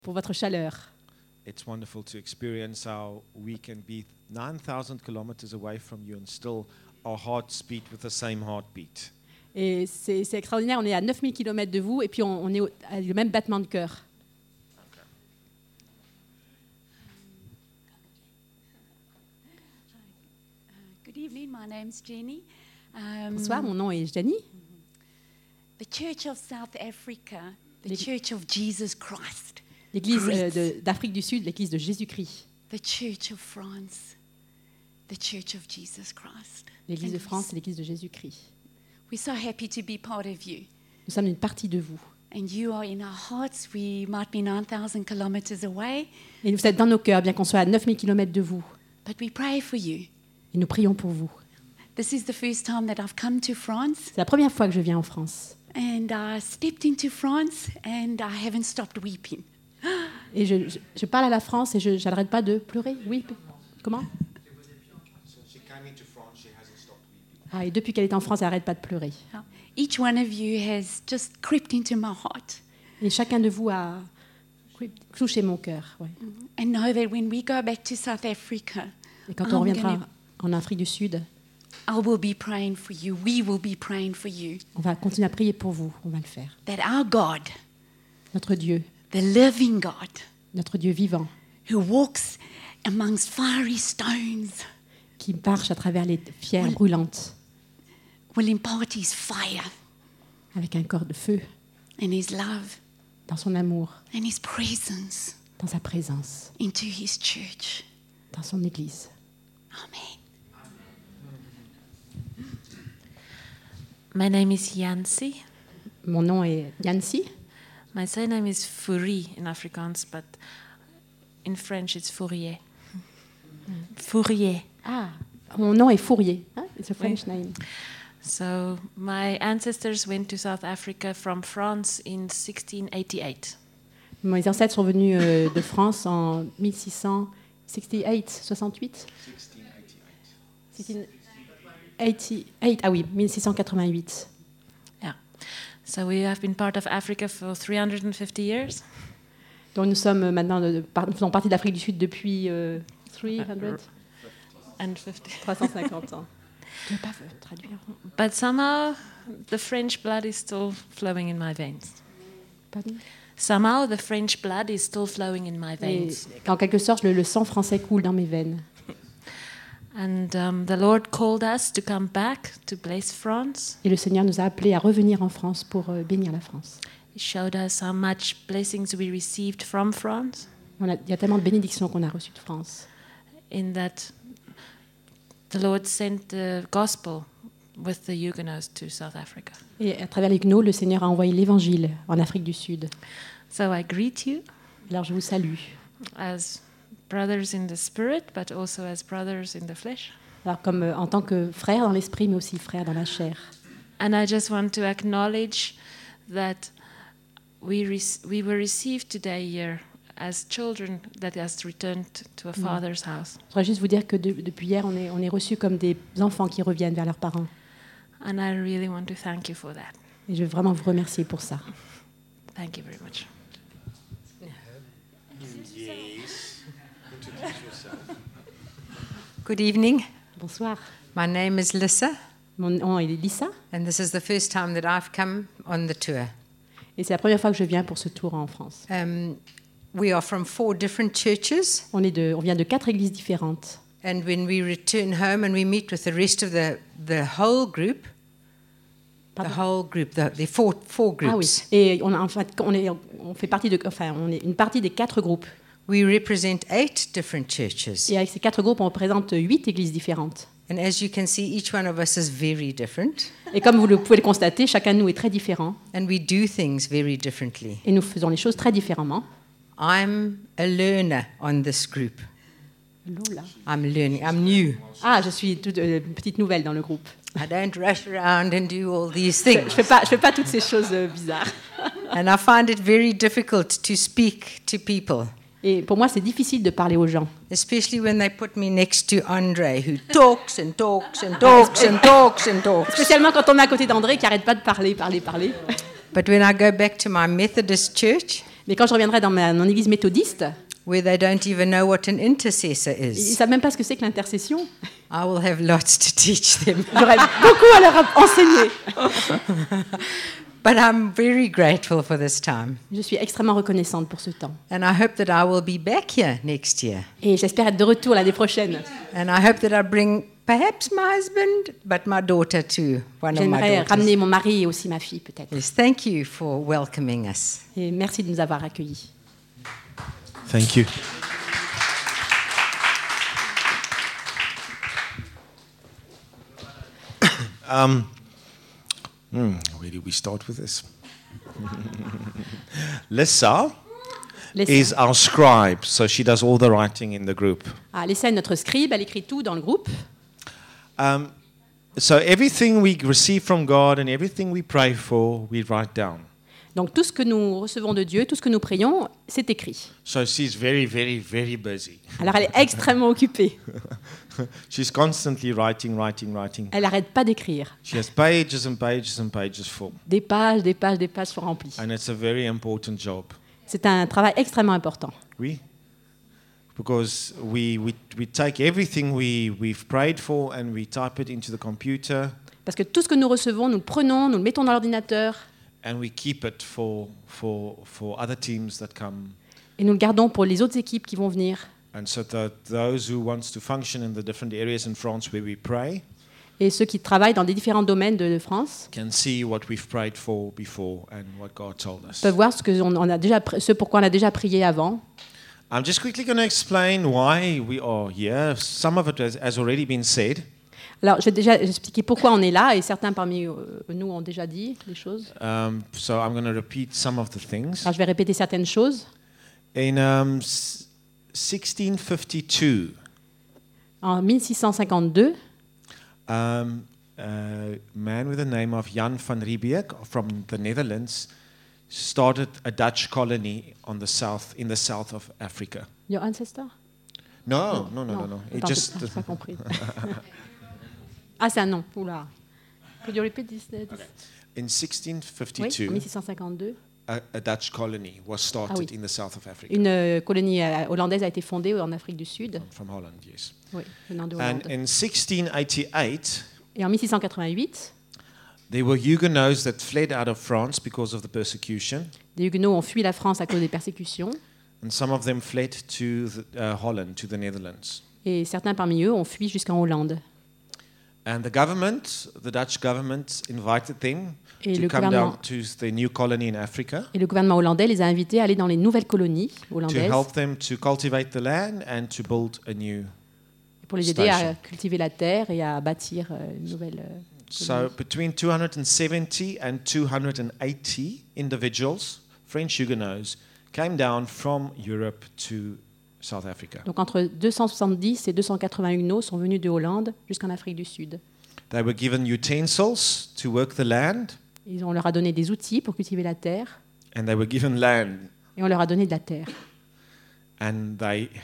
pour votre chaleur. It's wonderful to experience how we can be 9,000 kilometers away from you and still our hearts beat with the same heartbeat. Et c'est extraordinaire, on est à 9000 km de vous et puis on est à le même battement de cœur. Good evening, my name's Jenny. Bonsoir, mon nom est Jenny. The Church of South Africa, the Church of Jesus Christ. L'église d'Afrique du Sud, l'église de Jésus-Christ. The Church of France, the Church of Jesus Christ. L'église de France et l'église de Jésus-Christ. We're so happy to be part of you. Nous sommes une partie de vous. And you are in our hearts. We might be 9,000 kilometers away. Et vous êtes dans nos cœurs, bien qu'on soit à 9000 km de vous. But we pray for you. Et nous prions pour vous. This is the first time that I've come to France. C'est la première fois que je viens en France. And I stepped into France and I haven't stopped weeping. Et je parle à la France et je n'arrête pas de pleurer. Oui, comment? Ah, et depuis qu'elle est en France, elle n'arrête pas de pleurer. Each one of you has just crept into my heart. Et chacun de vous a touché mon cœur. Ouais. And know that when we go back to South Africa, Et quand on reviendra en Afrique du Sud, I will be praying for you. We will be praying for you. on va continuer à prier pour vous. On va le faire. That our God, Notre Dieu, the living God, notre Dieu vivant, who walks amongst fiery stones, qui marche à travers les pierres brûlantes, will impart his fire avec un corps de feu, and his love dans son amour, and his presence dans sa présence, into his church. dans son Église. Amen. My name is Yancy. Mon nom est Yancy. My surname is Fourie in Afrikaans, but in French it's Fourier. Fourier. Ah, mon nom est Fourier. Hein? It's a French name. So my ancestors went to South Africa from France in 1688. Mes ancêtres sont venus de France en 1668, 68 1688, ah oui, 1688. Yeah. So we have been part of Africa for 350 years. Donc nous sommes maintenant, nous faisons partie de l'Afrique du Sud depuis 350 ans. Je ne vais pas traduire. But somehow the French blood is still flowing in my veins. Pardon? Somehow the French blood is still flowing in my veins. Et en quelque sorte, le sang français coule dans mes veines. And the Lord called us to come back to bless France. Et le Seigneur nous a appelés à revenir en France pour bénir la France. He showed us how much blessings we received from France. Il y a tellement de bénédictions qu'on a reçues de France. In that the Lord sent the gospel with the Huguenots to South Africa. Et à travers les Huguenots, le Seigneur a envoyé l'Évangile en Afrique du Sud. So I greet you Alors je vous salue. as brothers in the spirit, but also as brothers in the flesh. Alors comme en tant que frère dans l'esprit, mais aussi frère dans la chair. And I just want to acknowledge that we were received today here as children that has returned to a father's house. Je voudrais juste vous dire que depuis hier, on est reçus comme des enfants qui reviennent vers leurs parents. And I really want to thank you for that. Et je veux vraiment vous remercier pour ça. Thank you very much. Yes. Introduce yourself. Good evening. Bonsoir. My name is Lissa, Mon nom est Lisa. and this is the first time that I've come on the tour. Et c'est la première fois que je viens pour ce tour en France. We are from 4 different churches, On vient de 4 églises différentes. and when we return home and we meet with the rest of the whole group, the four Ah oui. groups, Et on fait partie on est une partie des 4 groupes. we represent 8 different churches. Et avec ces 4 groupes, on représente 8 églises différentes. And as you can see, each one of us is very different, Et comme vous pouvez le constater, chacun de nous est très différent. and we do things very differently. Et nous faisons les choses très différemment. I'm a learner on this group. Lola. I'm learning. I'm new. Ah, je suis une petite nouvelle dans le groupe. I don't rush around and do all these Je things. fais pas toutes ces choses bizarres. And I find it very difficult to speak to people, Et pour moi, c'est difficile de parler aux gens. especially when they put me next to Andre, who talks and talks and talks and talks and talks. Spécialement quand on est à côté d'André qui arrête pas de parler. But when I go back to my Methodist church, Mais quand je reviendrai dans mon église méthodiste, where they don't even know what an intercessor ils ne is, savent même pas ce que c'est que l'intercession. I will have lots to teach them. J'aurais beaucoup à leur enseigner. But I'm very grateful for this time. Je suis extrêmement reconnaissante pour ce temps. And I hope that I will be back here next year. Et j'espère être de retour l'année prochaine. And I hope that I bring perhaps my husband, but my daughter too, one of my J'aimerais daughters. ramener mon mari et aussi ma fille, peut-être. Yes, thank you for welcoming us. Et merci de nous avoir accueillis. Thank you. Where do we start with this? Lissa is our scribe, so she does all the writing in the group. Lissa est notre scribe, elle écrit tout dans le groupe. So everything we receive from God and everything we pray for, we write down. Donc tout ce que nous recevons de Dieu, tout ce que nous prions, c'est écrit. So she's very, very, very busy. Alors elle est extrêmement occupée. She's constantly writing. Elle n'arrête pas d'écrire. She has pages and pages and pages full. Des pages sont remplies. And it's a very important job. C'est un travail extrêmement important. Oui. Because we take everything we've prayed for and we type it into the computer Parce que tout ce que nous recevons, nous le prenons, nous le mettons dans l'ordinateur and we keep it for other teams that come. et nous le gardons pour les autres équipes qui vont venir. And so that those who wants to function in the different areas in France where we pray Et ceux qui travaillent dans des différents domaines de France can see what we've prayed for before and what God told us. peuvent voir ce pourquoi on a déjà prié avant. I'm just quickly going to explain why we are here. Some of it has already been said. Alors, j'ai déjà expliqué pourquoi on est là, et certains parmi nous ont déjà dit les choses. So I'm going to repeat some of the things. Alors, je vais répéter certaines choses. In 1652, En 1652, a man with the name of Jan van Riebeeck from the Netherlands started a Dutch colony in the south of Africa. your ancestor? No. It Attends, just j'ai pas compris. Ah, c'est un nom. Oula. Could you repeat this? in Oui, 1652, en 1652, a Dutch colony was started oui. in the south of Africa. une colonie hollandaise a été fondée en Afrique du Sud. From Holland, yes. Oui, venant de And Hollande. in 1688, Et en 1688, there were Huguenots that fled out of France because of the persecution, des Huguenots ont fui la France à cause des persécutions, and some of them fled to Holland, to the Netherlands. et certains parmi eux ont fui jusqu'en Hollande. And the Dutch government invited them Et to le come gouvernement- down to the new colony in Africa Et le gouvernement hollandais les a invités à aller dans les nouvelles colonies to hollandaises help them to cultivate the land and to build a new. pour les aider à station. cultiver la terre et à bâtir une nouvelle So between 270 and 280 individuals, French Huguenots, came down from Europe to South Africa. Donc entre 270 et 280 Huguenots sont venus de Hollande jusqu'en Afrique du Sud. They were given utensils to work the land, On leur a donné des outils pour cultiver la terre and they were given land. et on leur a donné de la terre. And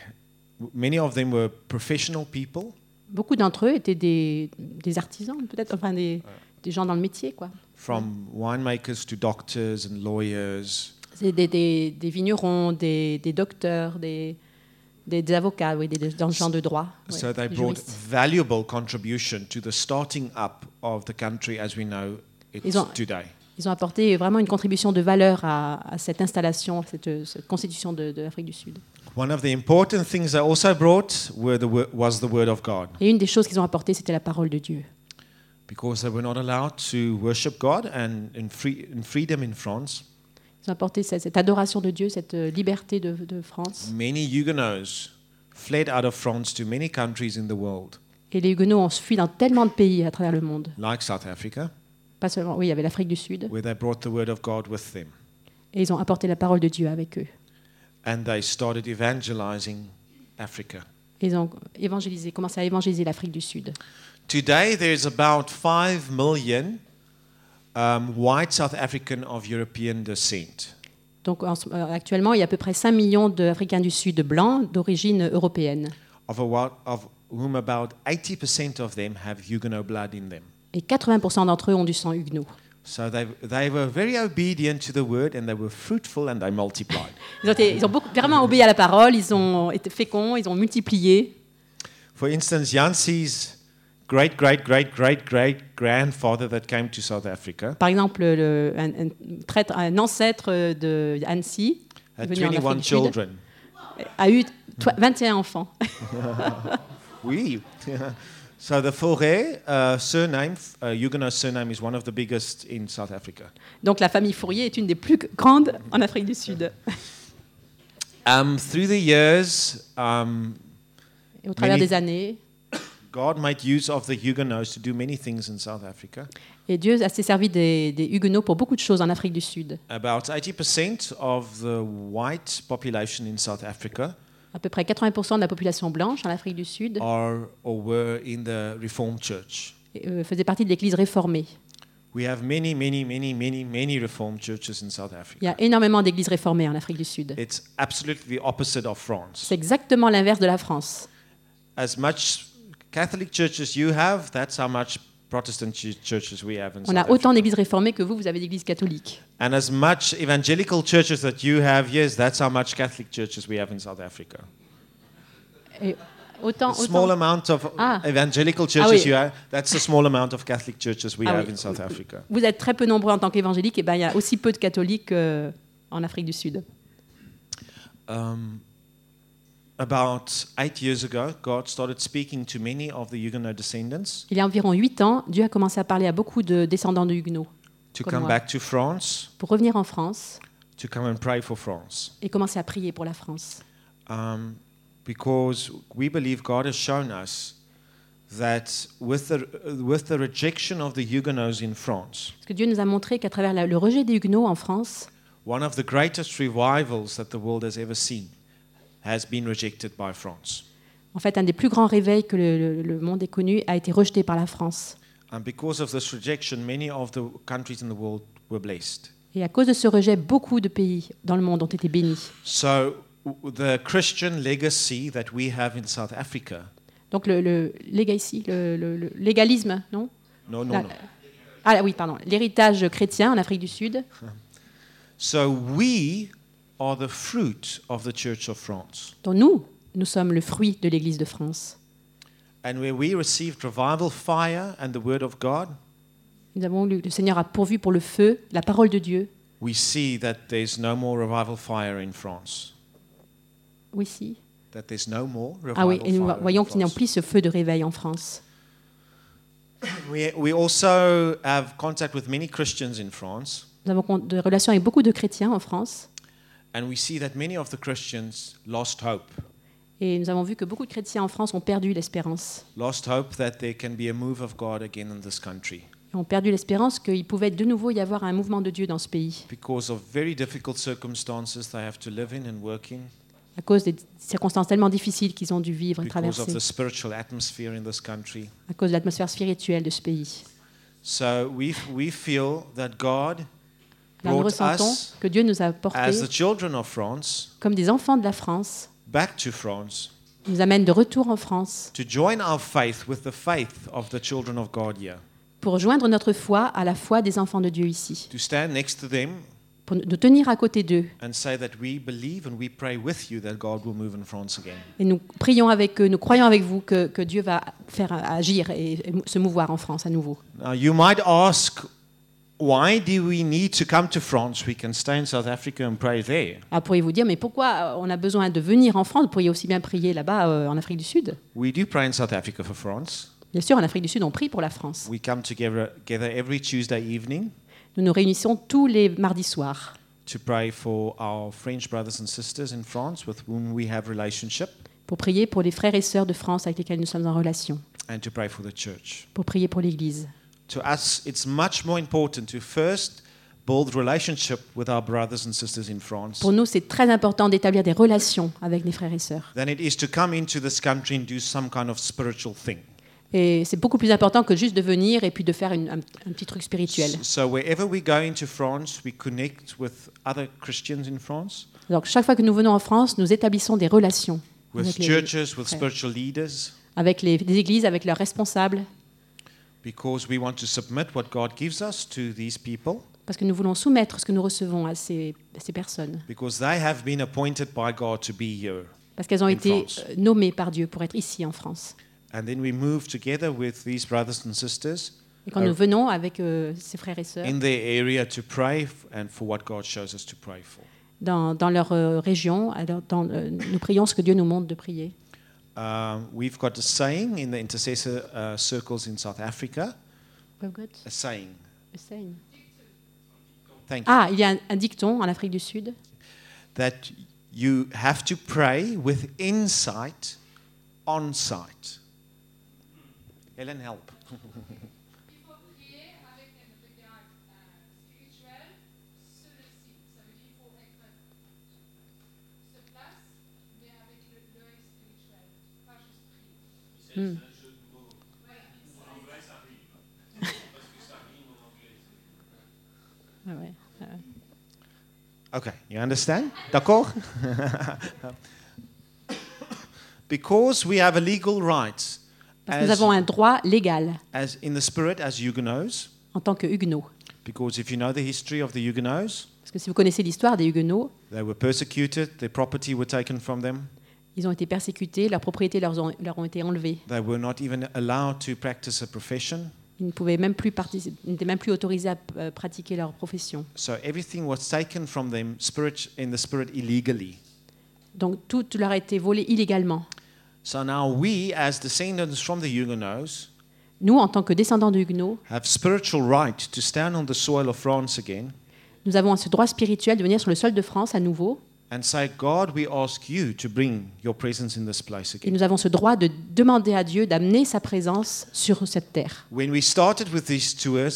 many of them were professional people. Beaucoup d'entre eux étaient des artisans, peut-être, enfin des gens dans le métier, quoi. From winemakers to doctors and lawyers. C'est des vignerons, des docteurs, des avocats, oui, des gens de droit. ouais, So they des brought juristes. valuable contribution to the starting up of the country as we know it Ils ont- today. Ils ont apporté vraiment une contribution de valeur à cette installation, cette constitution de l'Afrique du Sud. One of the important things they also brought was the word of God, Et une des choses qu'ils ont apportées, c'était la parole de Dieu. because they were not allowed to worship God and in freedom in France. Ils ont apporté cette adoration de Dieu, cette liberté de France. Many Huguenots fled out of France to many countries in the world, Et les Huguenots ont fui dans tellement de pays à travers le monde. like South Africa, Pas seulement, oui, il y avait l'Afrique du Sud. where they brought the word of God with them. Et ils ont apporté la parole de Dieu avec eux. And they started evangelizing Africa. Et ils ont commencé à évangéliser l'Afrique du Sud. Today, there is about 5 million white South African of European descent. Donc actuellement, il y a à peu près 5 millions d'Africains du Sud blancs d'origine européenne. Of whom about 80% of them have Huguenot blood in them. Et 80% d'entre eux ont du sang huguenot. So they were very obedient to the word, and they were fruitful, and they multiplied. Ils ont vraiment obéi à la parole, ils ont été féconds, ils ont multiplié. For instance, Jansi's great-great-great-great-great-grandfather that came to South Africa Par exemple, un ancêtre de Annecy, had venu en 21 Afrique du Sud, children. a eu 21 enfants. Oui. So the Fauré surname, Huguenot surname, is one of the biggest in South Africa. Donc la famille Fourier est une des plus grandes en Afrique du Sud. Through the years, Et au travers Many- des années, God made use of the Huguenots to do many things in South Africa. et Dieu s'est servi des Huguenots pour beaucoup de choses en Afrique du Sud. About 80% of the white population in South Africa À peu près 80% de la population blanche en Afrique du Sud are or were in the Reformed Church. faisait partie de l'Église réformée. We have many Reformed churches in South Il y Africa. a énormément d'églises réformées en Afrique du Sud. It's absolutely the opposite of France. C'est exactement l'inverse de la France. As much Catholic churches you have, that's how much Protestant churches we have in On South a autant Africa. d'églises réformées que vous avez d'églises catholiques. And as much evangelical churches that you have, yes, that's how much Catholic churches we have in South Africa. Et autant, A small amount of Ah. evangelical churches oui. you have, that's the small amount of Catholic churches we Ah have oui. in South Africa. Vous êtes très peu nombreux en tant qu'évangéliques, et ben il y a aussi peu de catholiques en Afrique du Sud. About 8 years ago, God started speaking to many of the Huguenot descendants Il y a environ 8 ans, Dieu a commencé à parler à beaucoup de descendants de Huguenots to Comme come moi. back to France, pour revenir en France to come and pray for France. et commencer à prier pour la France. Because we believe God has shown us that with the rejection of the Huguenots in France, Parce que Dieu nous a montré qu'à travers le rejet des Huguenots en France, one of the greatest revivals that the world has ever seen has been rejected by France. en fait, un des plus grands réveils que le monde ait connu a été rejeté par la France. And because of this rejection, many of the countries in the world were blessed. Et à cause de ce rejet, beaucoup de pays dans le monde ont été bénis. So the Christian legacy that we have in South Africa, Donc le legacy, le légalisme, non no, La- no. Ah oui, pardon. L'héritage chrétien en Afrique du Sud. So we are the fruit of the Church of France. dont nous sommes le fruit de l'Église de France. And where we received revival fire and the word of God, Le Seigneur a pourvu pour le feu, la parole de Dieu. we see that there's no more revival fire in France. Oui, si. That there's no more revival Ah oui, et nous fire voyons in qu'il n'y a France. plus ce feu de réveil en France. We also have contact with many Christians in France, Nous avons des relations avec beaucoup de chrétiens en France. and we see that many of the Christians lost hope. Et nous avons vu que beaucoup de chrétiens en France ont perdu l'espérance. Lost hope that there can be a move of God again in this country Et ont perdu l'espérance qu'il pouvait de nouveau y avoir un mouvement de Dieu dans ce pays, because of very difficult circumstances they have to live in and work in, à cause des circonstances tellement difficiles qu'ils ont dû vivre et because of traverser, the spiritual atmosphere in this country. à cause de l'atmosphère spirituelle de ce pays. So we feel that God Là, nous brought ressentons us que Dieu nous a as portés the children of France comme des enfants de la France, back to France nous amène de retour en France to join our faith with the faith of the children of God here, pour joindre notre foi à la foi des enfants de Dieu ici, to stand next to them pour nous tenir à côté d'eux. and say that we believe and we pray with you that God will move in France again. Et nous prions avec eux, nous croyons avec vous que Dieu va faire agir et se mouvoir en France à nouveau. Now you might ask, why do we need to come to France? We can stay in South Africa and pray there. Alors pourriez-vous dire, mais pourquoi on a besoin de venir en France? Vous pourriez aussi bien prier là-bas en Afrique du Sud. We do pray in South Africa for France. Bien sûr, en Afrique du Sud, on prie pour la France. We come together every Tuesday evening Nous nous réunissons tous les mardis soirs to pray for our French brothers and sisters in France with whom we have relationship, pour prier pour les frères et sœurs de France avec lesquels nous sommes en relation, and to pray for the church. pour prier pour l'Église. To us, it's much more important to first build relationship with our brothers and sisters in France Pour nous, c'est très important d'établir des relations avec les frères et sœurs. than it is to come into this country and do some kind of spiritual thing. Et c'est beaucoup plus important que juste de venir et puis de faire un petit truc spirituel. So wherever we go into France, we connect with other Christians in France, Donc chaque fois que nous venons en France, nous établissons des relations with avec churches, with frères. spiritual leaders, avec les églises, avec leurs responsables, because we want to submit what God gives us to these people, parce que nous voulons soumettre ce que nous recevons à ces personnes, because they have been appointed by God to be here. parce qu'elles ont In été France. nommées par Dieu pour être ici en France. And then we move together with these brothers and sisters Et quand nous venons avec ces frères et sœurs in their area to pray and for what God shows us to pray for. dans leur région, alors nous prions ce que Dieu nous montre de prier. We've got a saying in the intercessor circles in South Africa, a saying. Thank you. Ah, il y a un dicton en Afrique du Sud That you have to pray with insight on sight. Helen, help. Il faut prier avec un regard spirituel sur le site. Ça veut dire qu'il faut être sur place, mais avec l'œil spirituel, pas juste prier. Ah ouais. Okay, you understand? D'accord? Because we have a legal right Parce que nous avons un droit légal as in the spirit as Huguenots. en tant que Huguenots. Because if you know the history of the Huguenots, Parce que si vous connaissez l'histoire des Huguenots, they were persecuted, their property were taken from them. ils ont été persécutés, leurs propriétés leur ont été enlevées. They were not even allowed to practice a profession. Ils ne pouvaient même plus ils n'étaient même plus autorisés à pratiquer leur profession. So everything was taken from them in the spirit illegally. Donc tout leur a été volé illégalement. So now we, as descendants from the Huguenots, Nous, en tant que descendants de Huguenots, have spiritual right to stand on the soil of France again nous avons ce droit spirituel de venir sur le sol de France à nouveau. and say, God, we ask you to bring your presence in this place Et again. nous avons ce droit de demander à Dieu d'amener sa présence sur cette terre. When we started with these tours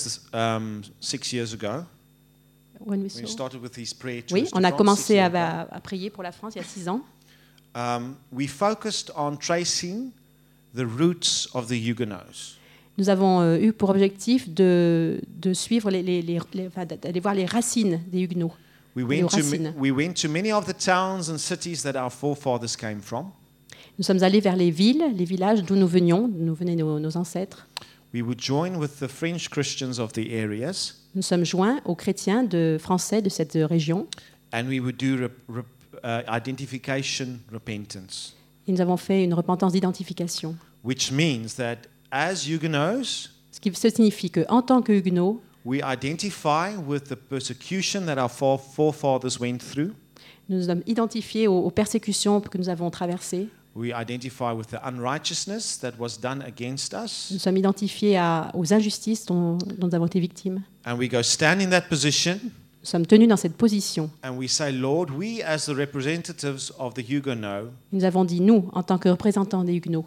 6 years ago, When we when we saw- started with these prayer tours Oui, to on a France 6 commencé years ago, à prier pour la France il y a 6 ans. we focused on tracing the roots of the Huguenots. Nous avons eu pour objectif de suivre d'aller voir les racines des Huguenots. We Les went, to, racines. we went to many of the towns and cities that our forefathers came from. Nous sommes allés vers les villes, les villages d'où nous venaient nos ancêtres. We would join with the French Christians of the areas, Nous sommes joints aux chrétiens français de cette région and we would do identification repentance, et nous avons fait une repentance d'identification. which means that as Huguenots, Ce qui signifie qu'en tant que Huguenots, we identify with the persecution that our forefathers went through. nous nous sommes identifiés aux persécutions que nous avons traversées. We identify with the unrighteousness that was done against us. Nous sommes identifiés aux injustices dont nous avons été victimes. And we go stand in that position Nous sommes tenus dans cette position. and we say, Lord, we as the representatives of the Huguenot Nous avons dit, nous, en tant que représentants des Huguenots,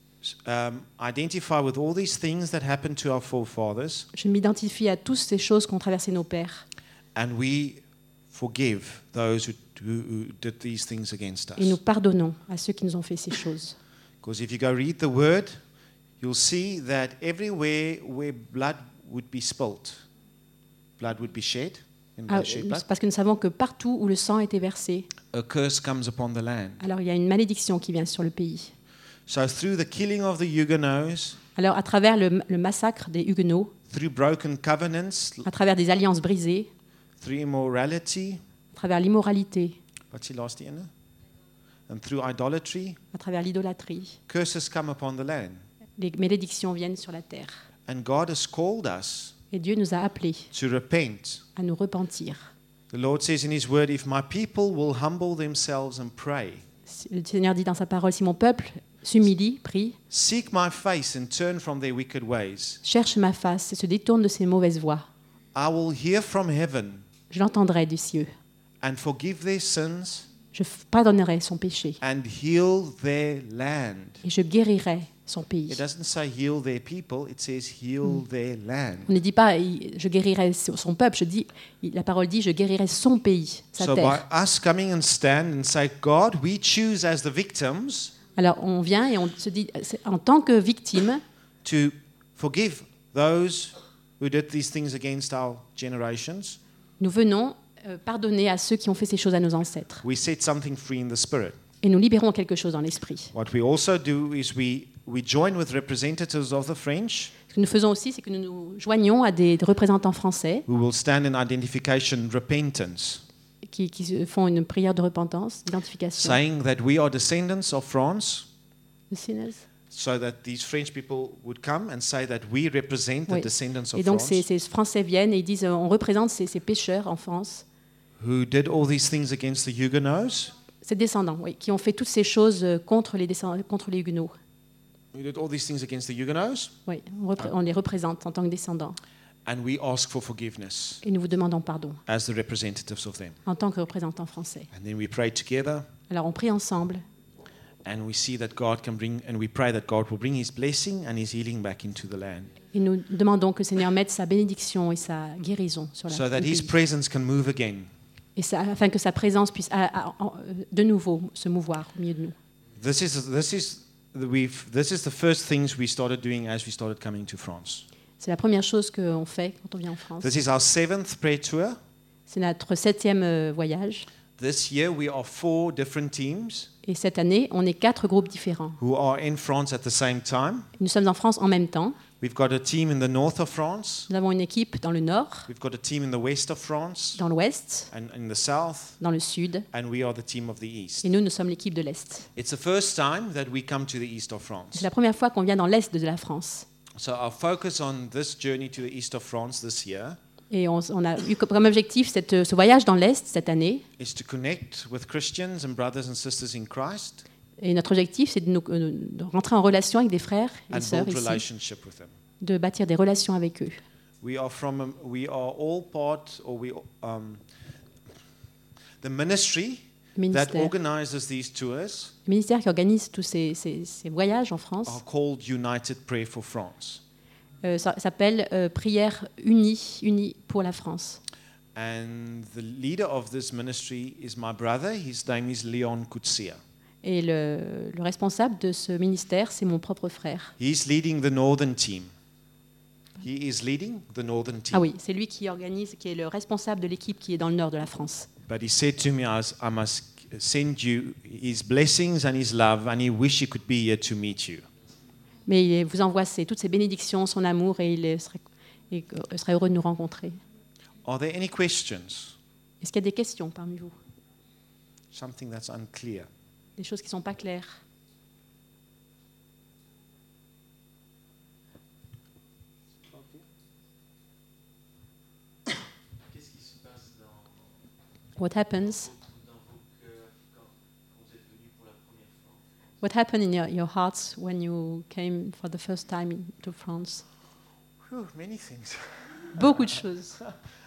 identify with all these things that happened to our forefathers, je m'identifie à toutes ces choses qu'ont traversé nos pères. and we forgive those who did these things against Et nous us. pardonnons à ceux qui nous ont fait ces choses. Because if you go read the word, you'll see that everywhere where blood would be spilt, blood would be shed, and Ah, they shed blood, parce que nous savons que partout où le sang a été versé, a curse comes upon the land. alors il y a une malédiction qui vient sur le pays. So through the killing of the Huguenots, Alors à travers le massacre des Huguenots, through broken covenants, à travers des alliances brisées, through immorality, à travers l'immoralité, what's the last one? And through idolatry, à travers l'idolâtrie, curses come upon the land. les malédictions viennent sur la terre. And God has called us Et Dieu nous a appelés to repent. à nous repentir. The Lord says in His word, if my people will humble themselves and pray, Le Seigneur dit dans sa parole, si mon peuple s'humilie, prie, seek my face and turn from their wicked ways, cherche ma face et se détourne de ses mauvaises voies, I will hear from heaven je l'entendrai des cieux. and forgive their sins Je pardonnerai son péché and heal their land. et je guérirai son pays. It doesn't say heal their people, it says heal their land. On ne dit pas je guérirai son peuple, la parole dit je guérirai son pays, sa So by terre. us coming and stand and say, God, we choose as the victims Alors on vient et on se dit, en tant que victime, to forgive those who did these things against our generations. nous venons pardonner à ceux qui ont fait ces choses à nos ancêtres. We set something free in the spirit. Et nous libérons quelque chose dans l'esprit. What we also do is we we join with representatives of the French Ce que nous faisons aussi, c'est que nous nous joignons à des représentants français who will stand in identification, repentance, qui font une prière de repentance, d'identification. saying that we are descendants of France, The sinners. so that these French people would come and say that we represent the Oui. descendants of Et donc France ces Français viennent et ils disent on représente ces pécheurs en France, who did all these things against the Huguenots, ces descendants, oui, qui ont fait toutes ces choses contre les Huguenots. who did all these things against the Huguenots, Oui, on les représente en tant que descendants. and we ask for forgiveness Et nous vous demandons pardon as the representatives of them. en tant que représentants français. And then we pray together, Alors on prie ensemble and we see that God can bring, and we pray that God will bring His blessing and His healing back into the land, et nous demandons que le Seigneur mette sa bénédiction et sa guérison sur so la that le His pays. presence can move again. Et afin que sa présence puisse de nouveau se mouvoir au milieu de nous. This is the first things we started doing as we started coming to France. C'est la première chose qu'on fait quand on vient en France. This is our 7th prayer tour. C'est notre 7e voyage. This year we are 4 different teams Et cette année, on est 4 groupes différents. who are in France at the same time. Nous sommes en France en même temps. We've got a team in the north of France. Nous avons une équipe dans le nord, We've got a team in the west of France dans l'ouest, and in the south, dans le sud. and we are the team of the east. Et nous sommes l'équipe de l'est. It's the first time that we come to the east of France. C'est la première fois qu'on vient dans l'est de la France. So our focus on this journey to the east of France this year Et on a eu comme objectif ce voyage dans l'est cette année. is to connect with Christians and brothers and sisters in Christ Et notre objectif, c'est de rentrer en relation avec des frères et and sœurs build ici, relationship with them. de bâtir des relations avec eux. We are all part, or the ministry that Ministère. organizes these tours Le ministère qui organise tous ces voyages en France are called United Prayer for France. ça s'appelle Prière unie pour la France. And the leader of this ministry is my brother. His name is Leon Kutsia. Et le responsable de ce ministère, c'est mon propre frère. He's leading the northern team. He is leading the northern team. Ah oui, c'est lui qui organise, qui est le responsable de l'équipe qui est dans le nord de la France. But he said to me, I must send you his blessings and his love, and he wish he could be here to meet you. Mais il vous envoie toutes ses bénédictions, son amour, et il serait heureux de nous rencontrer. Are there any questions? Est-ce qu'il y a des questions parmi vous? Something that's unclear? Des choses qui ne sont pas claires? What happens? What happened in your hearts when you came for the first time to France? Whew, many things. Beaucoup de choses.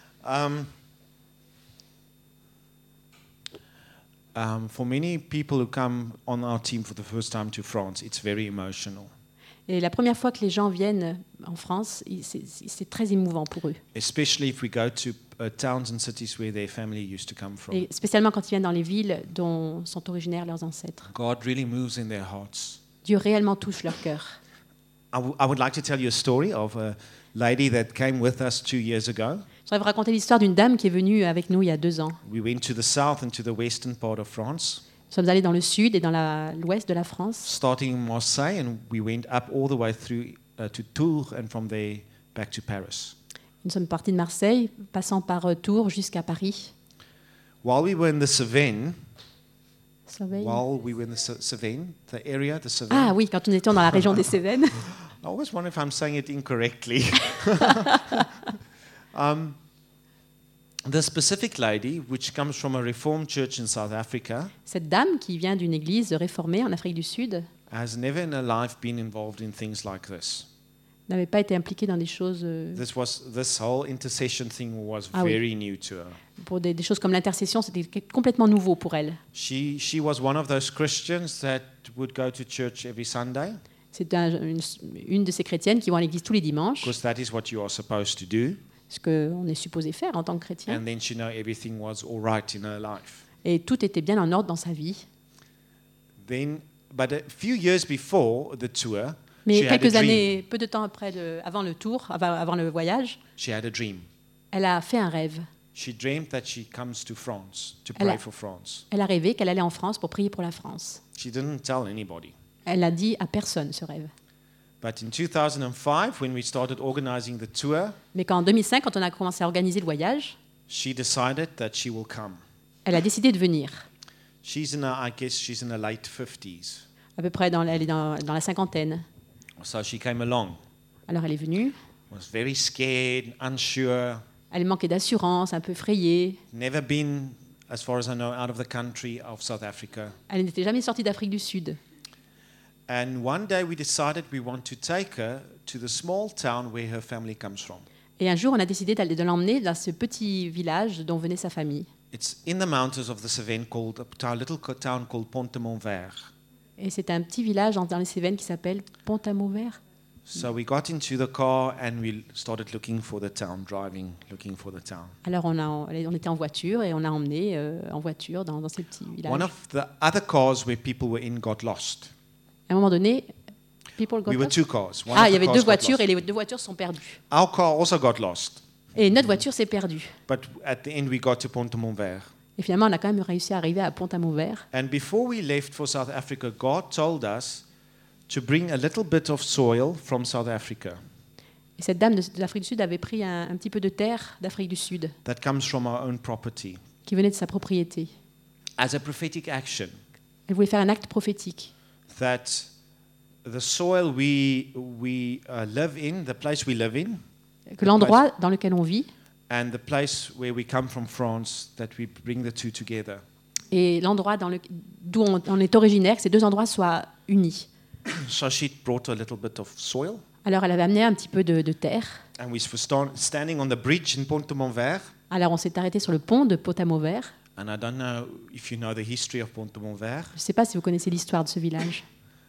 For many people who come on our team for the first time to France, it's very emotional, Et la première fois que les gens viennent en France, c'est très émouvant pour eux. especially if we go to towns and cities where their family used to come from. Et spécialement quand ils viennent dans les villes dont sont originaires leurs ancêtres. God really moves in their hearts. Dieu réellement touche leur cœur. I would like to tell you a story of a lady that came with us 2 years ago. Je voudrais vous raconter l'histoire d'une dame qui est venue avec nous il y a 2 ans. We went to the south and to the western part of France, Nous sommes allés dans le sud et dans l'ouest de la France, starting in Marseille, and we went up all the way through to Tours, and from there back to Paris. Nous sommes partis de Marseille, passant par Tours jusqu'à Paris. While we were in the Cevennes, Cevennes. the area, the Cevennes. Ah oui, quand nous étions dans la région des Cévennes. I always wonder if I'm saying it incorrectly. The specific lady, which comes from a Reformed church in South Africa, Cette dame qui vient d'une église réformée en Afrique du Sud has never in her life been involved in things like this. n'avait pas été impliquée dans des choses This whole intercession thing was Ah oui. very new to her. pour des choses comme l'intercession, c'était complètement nouveau pour elle. She was one of those Christians that would go to church every Sunday, C'est une de ces chrétiennes qui vont à l'église tous les dimanches, because that is what you are supposed to do. ce qu'on est supposé faire en tant que chrétien. And then she knew everything was all right in her life. Et tout était bien en ordre dans sa vie. But a few years before the tour, Mais she had a quelques dream. années, peu de temps avant le tour, avant le voyage, She had a dream. elle a fait un rêve. She dreamed that she comes to France to Elle pray a- for France. Elle a rêvé qu'elle allait en France pour prier pour la France. She didn't tell anybody. Elle a dit à personne ce rêve. But in 2005, when we started organizing the tour, Mais qu'en 2005, quand on a commencé à organiser le voyage, she decided that she will come. elle a décidé de venir. She's in her, I guess she's in her late 50s. À peu près, elle est dans la cinquantaine. So she came along. Alors elle est venue. Was very scared, unsure, Elle manquait d'assurance, un peu effrayée. never been, as far as I know, out of the country of South Africa. Elle n'était jamais sortie d'Afrique du Sud. And one day we decided we want to take her to the small town where her family comes from. Et un jour, on a décidé de l'emmener dans ce petit village dont venait sa famille. It's in the mountains of the Cevennes, called a little town called Pont-de-Montvert. Et c'est un petit village dans les Cévennes qui s'appelle Pont-à-Mauvert. So we got into the car and we started looking for the town, looking for the town. Alors on était en voiture et on l'a emmené en voiture dans ce petit village. One of the other cars where people were in got lost. À un moment donné, people got We were lost. two cars. One Ah, of il y the avait cars deux got voitures lost. et les deux voitures sont perdues. Our car also got lost, Et notre voiture s'est perdue. but at the end we got to Pont-de-Montvert. Et finalement, on a quand même réussi à arriver à Pont-à-Mauvert. And before we left for South Africa, God told us to bring a little bit of soil from South Africa Et cette dame de l'Afrique du Sud avait pris un petit peu de terre d'Afrique du Sud that comes from our own property qui venait de sa propriété. as a prophetic action Elle voulait faire un acte prophétique. that the soil we live in, the place we live in, Que l'endroit dans lequel on vit and the place where we come from, France, that we bring the two together. et l'endroit d'où on est originaire, que ces deux endroits soient unis. So she brought a little bit of soil, Alors elle avait amené un petit peu de terre. and we were standing on the bridge in Pont-de-Montvert. Alors on s'est arrêté sur le pont de Pont-à-Mauvert. And I don't know if you know the history of Pont-de-Montvert. Je ne sais pas si vous connaissez l'histoire de ce village.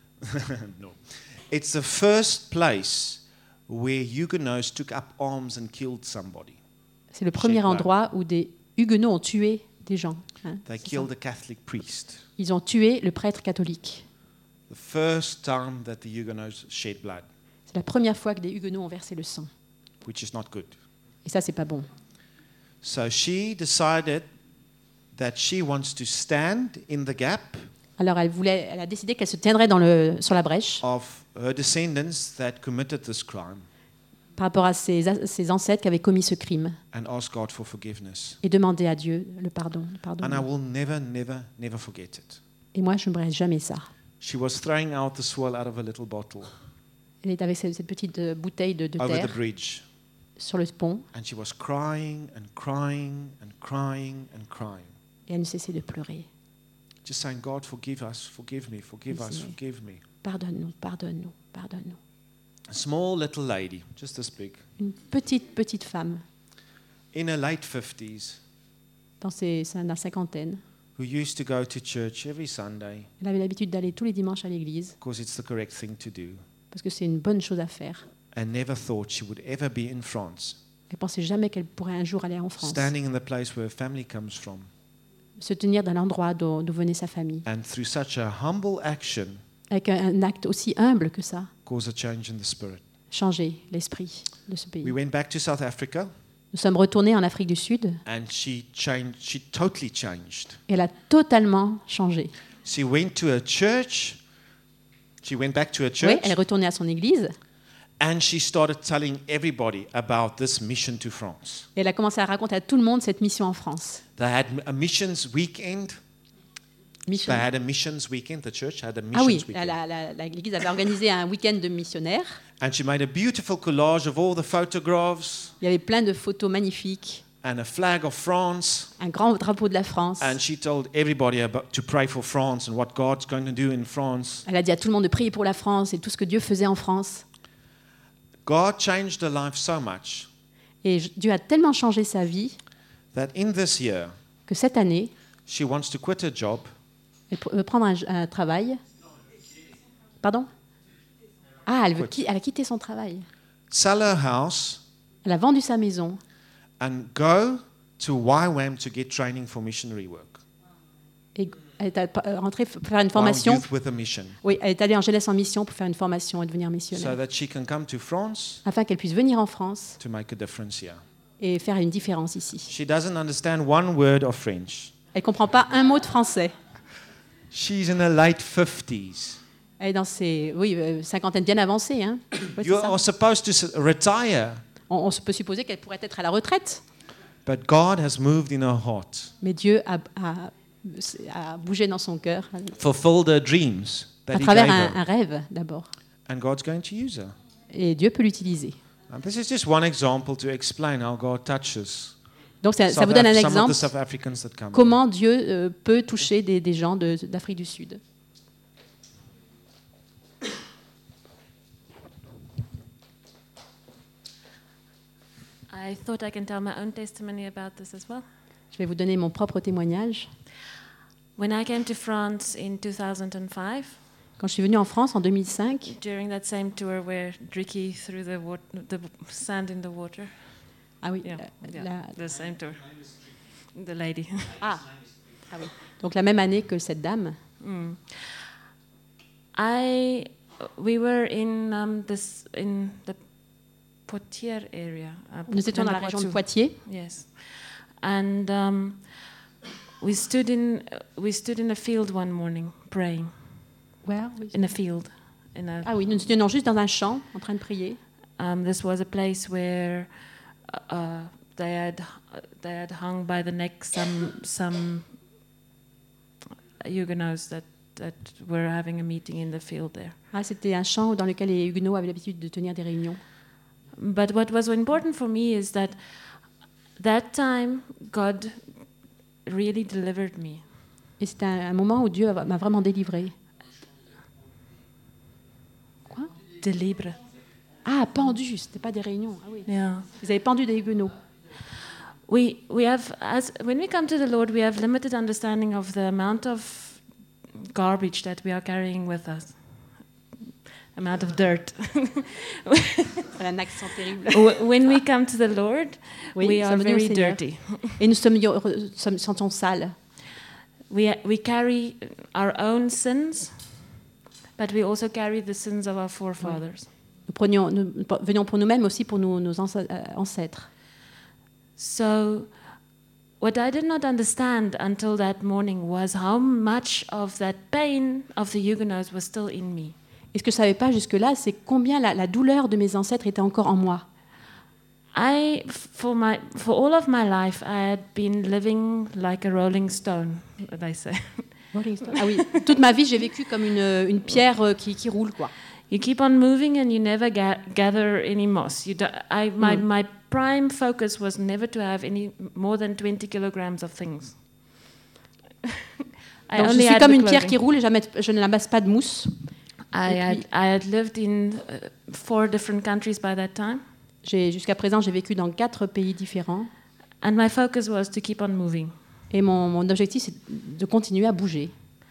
No. It's the first place where Huguenots took up arms and killed somebody. C'est le premier Sheikh Lam. endroit où des huguenots ont tué des gens. Hein, They c'est killed ça. a Catholic priest. Ils ont tué le prêtre catholique. The first time that the Huguenots shed blood, C'est la première fois que des huguenots ont versé le sang. which is not good. Et ça, c'est pas bon. So she decided that she wants to stand in the gap Alors elle a décidé qu'elle se tiendrait sur la brèche of her descendants that committed this crime par rapport à ses ancêtres qui avaient commis ce crime and ask God for forgiveness. et demander à Dieu le pardon. And I will never, never, never forget it. Et moi, je n'oublierai jamais ça. She was throwing out the soil out of a little bottle Elle est avec cette petite bouteille de over the terre bridge. sur le pont And she was crying and crying and crying and crying. et elle ne cessait de pleurer. Just saying, God, forgive us, forgive me, forgive us, Merci. forgive me. Pardonne-nous, pardonne-nous, pardonne-nous. A small little lady, just this big, Une petite femme in her late 50s, dans la cinquantaine. who used to go to church every Sunday Elle avait l'habitude d'aller tous les dimanches à l'église because it's the correct thing to do, parce que c'est une bonne chose à faire. and never thought she would ever be in France, Elle pensait jamais qu'elle pourrait un jour aller en France, standing in the place where her family comes from. se tenir dans l'endroit d'où venait sa famille, And through such a humble action, avec un acte aussi humble que ça, cause a change in the spirit. changer l'esprit de ce pays. We went back to South Africa, Nous sommes retournés en Afrique du Sud and she totally changed. et elle a totalement changé. She went to a church. She went back to a Oui, church, elle est retournée à son église and she started telling everybody about this mission to France. et elle a commencé à raconter à tout le monde cette mission en France. They had a missions weekend. Mission. They had a missions weekend. The church had a Ah oui, missions weekend. l'église avait organisé un week-end de missionnaires. And she made a beautiful collage of all the photographs Il y avait plein de photos magnifiques, and a flag of France. un grand drapeau de la France. And she told everybody to pray for France and what God's going to do in France. Elle a dit à tout le monde de prier pour la France et tout ce que Dieu faisait en France. God changed her life so much Et Dieu a tellement changé sa vie that in this year, que cette année, she wants to quit her job elle veut prendre un travail. Pardon? Ah, elle a quitté son travail. sell her house, Elle a vendu sa maison and go to YWAM to get training for missionary work. et elle est rentrée faire une Wow formation. Youth with a Mission, Oui, elle est allée en jeunesse en mission pour faire une formation et devenir so missionnaire, that she can come to France afin qu'elle puisse venir en France to make a difference here. et faire une différence ici. She doesn't understand one word of French. Elle comprend pas un mot de français. She's in her late 50s. Elle est dans ses cinquantaine bien avancée. Hein. Oui, c'est You ça. are supposed to retire, On se peut supposer qu'elle pourrait être à la retraite, but God has moved in her heart, mais Dieu a bougé dans son cœur fulfilled her dreams that à He travers gave her, un rêve d'abord. and God's going to use her. Et Dieu peut l'utiliser. And this is just one example to explain how God touches Donc ça vous donne un some of exemple the South Africans that come. comment Dieu peut toucher des gens d'Afrique du Sud. I thought I can tell my own testimony about this as well. Je vais vous donner mon propre témoignage. When I came to France in 2005, Quand je suis venue en France en 2005, during that same tour where Dricky threw the sand in the water. ah oui, Yeah, the same tour. The lady. ah oui. Donc la même année que cette dame, We were in the Poitiers area. nous étions dans la région de Poitiers. Yes, and we stood in a field one morning praying in a field. Ah oui, nous étions juste dans un champ en train de prier. This was a place where they had hung by the neck some Huguenots that were having a meeting in the field there. Ah, c'était un champ dans lequel les Huguenots avaient l'habitude de tenir des réunions. But what was important for me is that time God really delivered me. Et c'était un moment où Dieu m'a vraiment délivrée. Quoi? Delibre. Ah, pendu, c'était pas des réunions. Ah oui. Yeah. Ils avaient pendu des Huguenots. We have, when we come to the Lord, we have limited understanding of the amount of garbage that we are carrying with us. Amount of dirt. Elle a un accent terrible. When we come to the Lord, Oui, we nous are sommes venus au very Seigneur. dirty. Et nous sentons sales. We carry our own sins, but we also carry the sins of our forefathers. Nous venions pour nous-mêmes aussi pour nos ancêtres. So, what I did not understand until that morning was how much of that pain of the Huguenots was still in me. Et ce que je ne savais pas jusque-là, c'est combien la douleur de mes ancêtres était encore en moi. For all of my life, I had been living like a rolling stone, they say. Ah oui, toute ma vie, j'ai vécu comme une pierre qui roule, quoi. You keep on moving and you never gather any moss. My prime focus was never to have any more than 20 kilograms of things. Donc je suis comme une pierre qui roule et je ne n'amasse pas de mousse. I had lived in 4 different countries by that time. Jusqu'à présent, j'ai vécu dans 4 pays différents. And my focus was to keep on moving. Et mon objectif, c'est de continuer à bouger.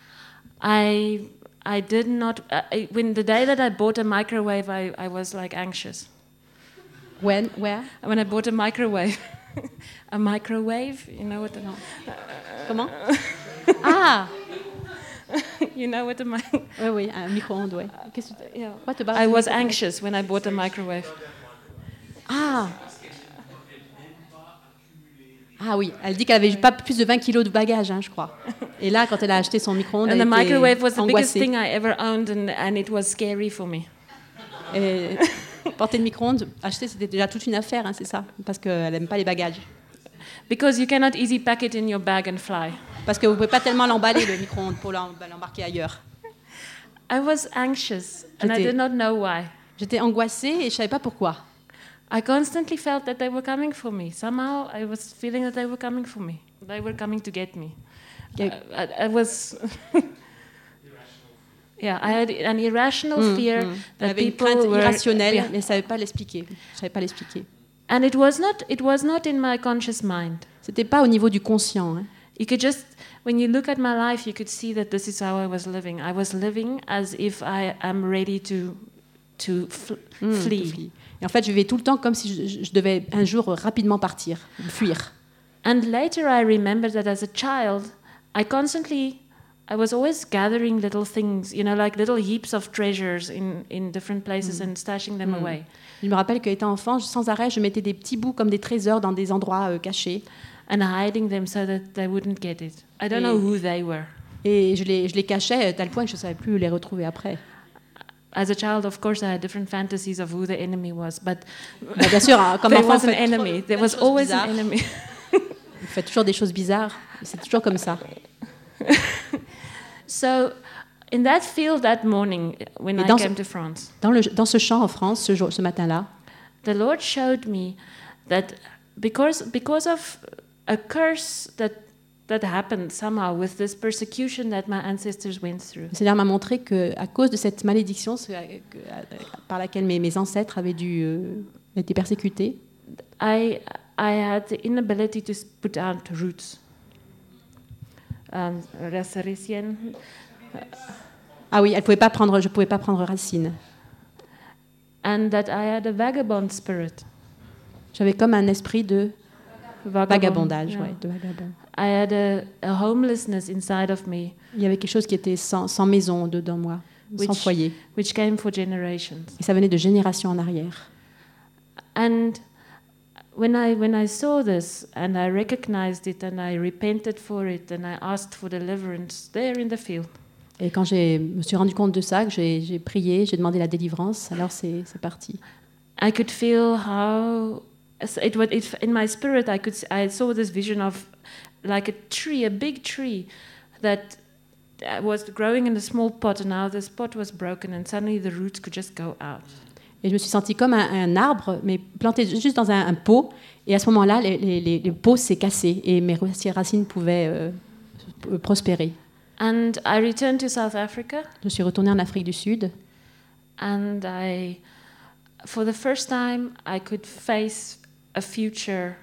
I did not. When the day that I bought a microwave, I was like anxious. Where? When I bought a microwave, a microwave, you know what? Comment? Ah. You know what Oui, un micro-ondes, oui. Yeah. What about I was anxious when I bought a microwave. Ah. Ah oui, elle dit qu'elle avait pas plus de 20 kilos de bagages, je crois. Et là, quand elle a acheté son micro-ondes, And elle the était microwave was the biggest angoissée. thing I ever owned, and it was scary for me. Et porter le micro-ondes, acheter, c'était déjà toute une affaire, c'est ça, parce qu'elle n'aime pas les bagages. Because you cannot easily pack it in your bag and fly. Parce que vous ne pouvez pas tellement l'emballer, le micro-ondes, pour l'embarquer ailleurs. I was anxious, and I J'étais- did not know why. J'étais angoissée et je ne savais pas pourquoi. I constantly felt that they were coming for me. Somehow I was feeling that they were coming for me. They were coming to get me. I was... Yeah, I had an irrational fear Elle that avait une people crainte were... irrationnelle, Yeah. mais elle ne savait pas l'expliquer. Je ne savais pas l'expliquer. And it was not in my conscious mind. C'était pas au niveau du conscient. You could just, when you look at my life, you could see that this is how I was living. I was living as if I am ready to flee. Et en fait, je vivais tout le temps comme si je devais un jour rapidement partir, fuir. And later I remembered that as a child, I was always gathering little things, like little heaps of treasures in different places and stashing them away. Je me rappelle qu'étant enfant, sans arrêt, je mettais des petits bouts comme des trésors dans des endroits cachés. And hiding them so that they wouldn't get it. I don't know who they were. Et je les cachais à tel point que je ne savais plus les retrouver après. as a child, of course, I had different fantasies of who the enemy was, but Bah, bien sûr, hein, comme there enfant, was an enemy. There was always an enemy. on fait toujours des choses bizarres. C'est toujours comme ça. So, in that field that morning, when Et I dans came to France, Dans ce champ en France, ce matin-là, the Lord showed me that because of a curse that happened somehow with this persecution that my ancestors went through, le Seigneur m'a montré qu'à cause de cette malédiction par laquelle mes ancêtres avaient été persécutés, I had the inability to put out roots. Racine. ah oui, je pouvais pas prendre racine. And that I had a vagabond spirit. J'avais comme un esprit de vagabondage, yeah. ouais, de vagabond. I had a homelessness inside of me, Il y avait quelque chose qui était sans maison dedans moi, sans foyer. which came for generations. Et ça venait de génération en arrière. And when I saw this and I recognized it and I repented for it and I asked for deliverance there in the field, Et quand je me suis rendu compte de ça, que j'ai prié, j'ai demandé la délivrance, alors c'est parti. I could feel how in my spirit I saw this vision of like a tree, a big tree that was growing in a small pot, and now this pot was broken and suddenly the roots could just go out. Et je me suis sentie comme un arbre, mais planté juste dans un pot. Et à ce moment-là, le pot s'est cassé et mes racines pouvaient prospérer. And I returned to South Africa, Je suis retournée en Afrique du Sud. and for the first time, I could face a future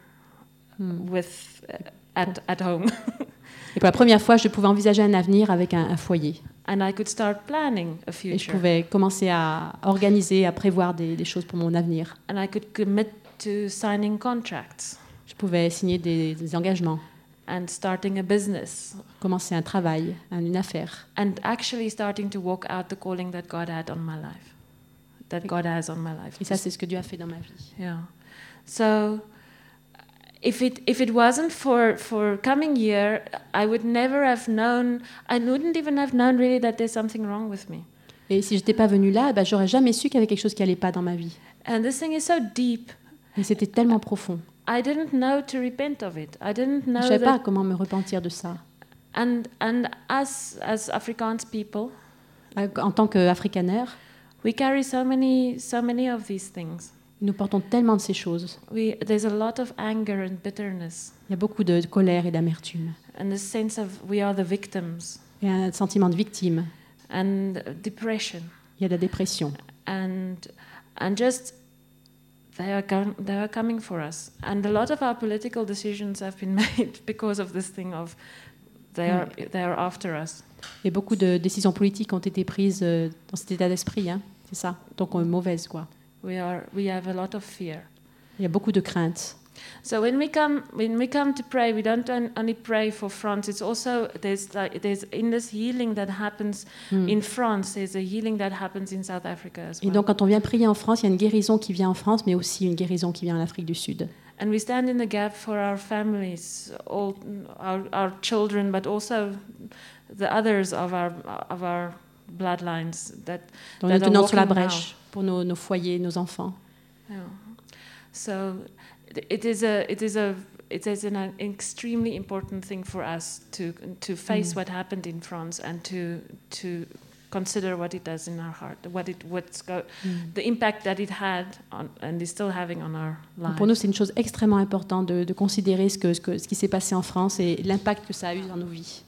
with at home, Et pour la première fois, je pouvais envisager un avenir avec un foyer. and I could start planning a Et je future, pouvais commencer à organiser, à prévoir des choses pour mon avenir. and I could commit to signing contracts Je pouvais signer des engagements, and starting a business, commencer un travail, une affaire. and actually starting to walk out the calling that God had on my life, that God has on my life. Et ça, c'est ce que Dieu a fait dans ma vie. Yeah. So if it wasn't for coming here, I would never have known. I wouldn't even have known really that there's something wrong with me. Et si je n'étais pas venue là, bah, j'aurais jamais su qu'il y avait quelque chose qui allait pas dans ma vie. And this thing is so deep. Et c'était tellement profond. I didn't know to repent of it. I didn't know Je ne savais pas that. comment me repentir de ça. And us as Afrikaans people, En tant qu'Afrikaner, we carry so many of these things. nous portons tellement de ces choses. There's a lot of anger and bitterness, Il y a beaucoup de colère et d'amertume. and the sense of we are the victims, Il y a un sentiment de victime. and depression, Il y a de la dépression. and just they are coming for us. And a lot of our political decisions have been made because of this thing of they are after us. Et beaucoup de décisions politiques ont été prises dans cet état d'esprit. Hein. C'est ça. Donc mauvaises, quoi. We have a lot of fear. Il y a beaucoup de craintes. So when we come to pray, we don't only pray for France. It's also there's in this healing that happens in France. There's a healing that happens in South Africa as Et well. donc, quand on vient prier en France, il y a une guérison qui vient en France, mais aussi une guérison qui vient en Afrique du Sud. And we stand in the gap for our families, all our children, but also the others of our bloodlines that Donc, that nous are tenons sur la walking now. brèche pour nos foyers, nos enfants. Yeah. So it is an extremely important thing for us to face what happened in France and to consider what it does in our heart, the impact that it had on, and is still having on our Donc, lives. pour nous, c'est une chose extrêmement importante de considérer ce qui s'est passé en France et l'impact que ça a eu dans nos vies.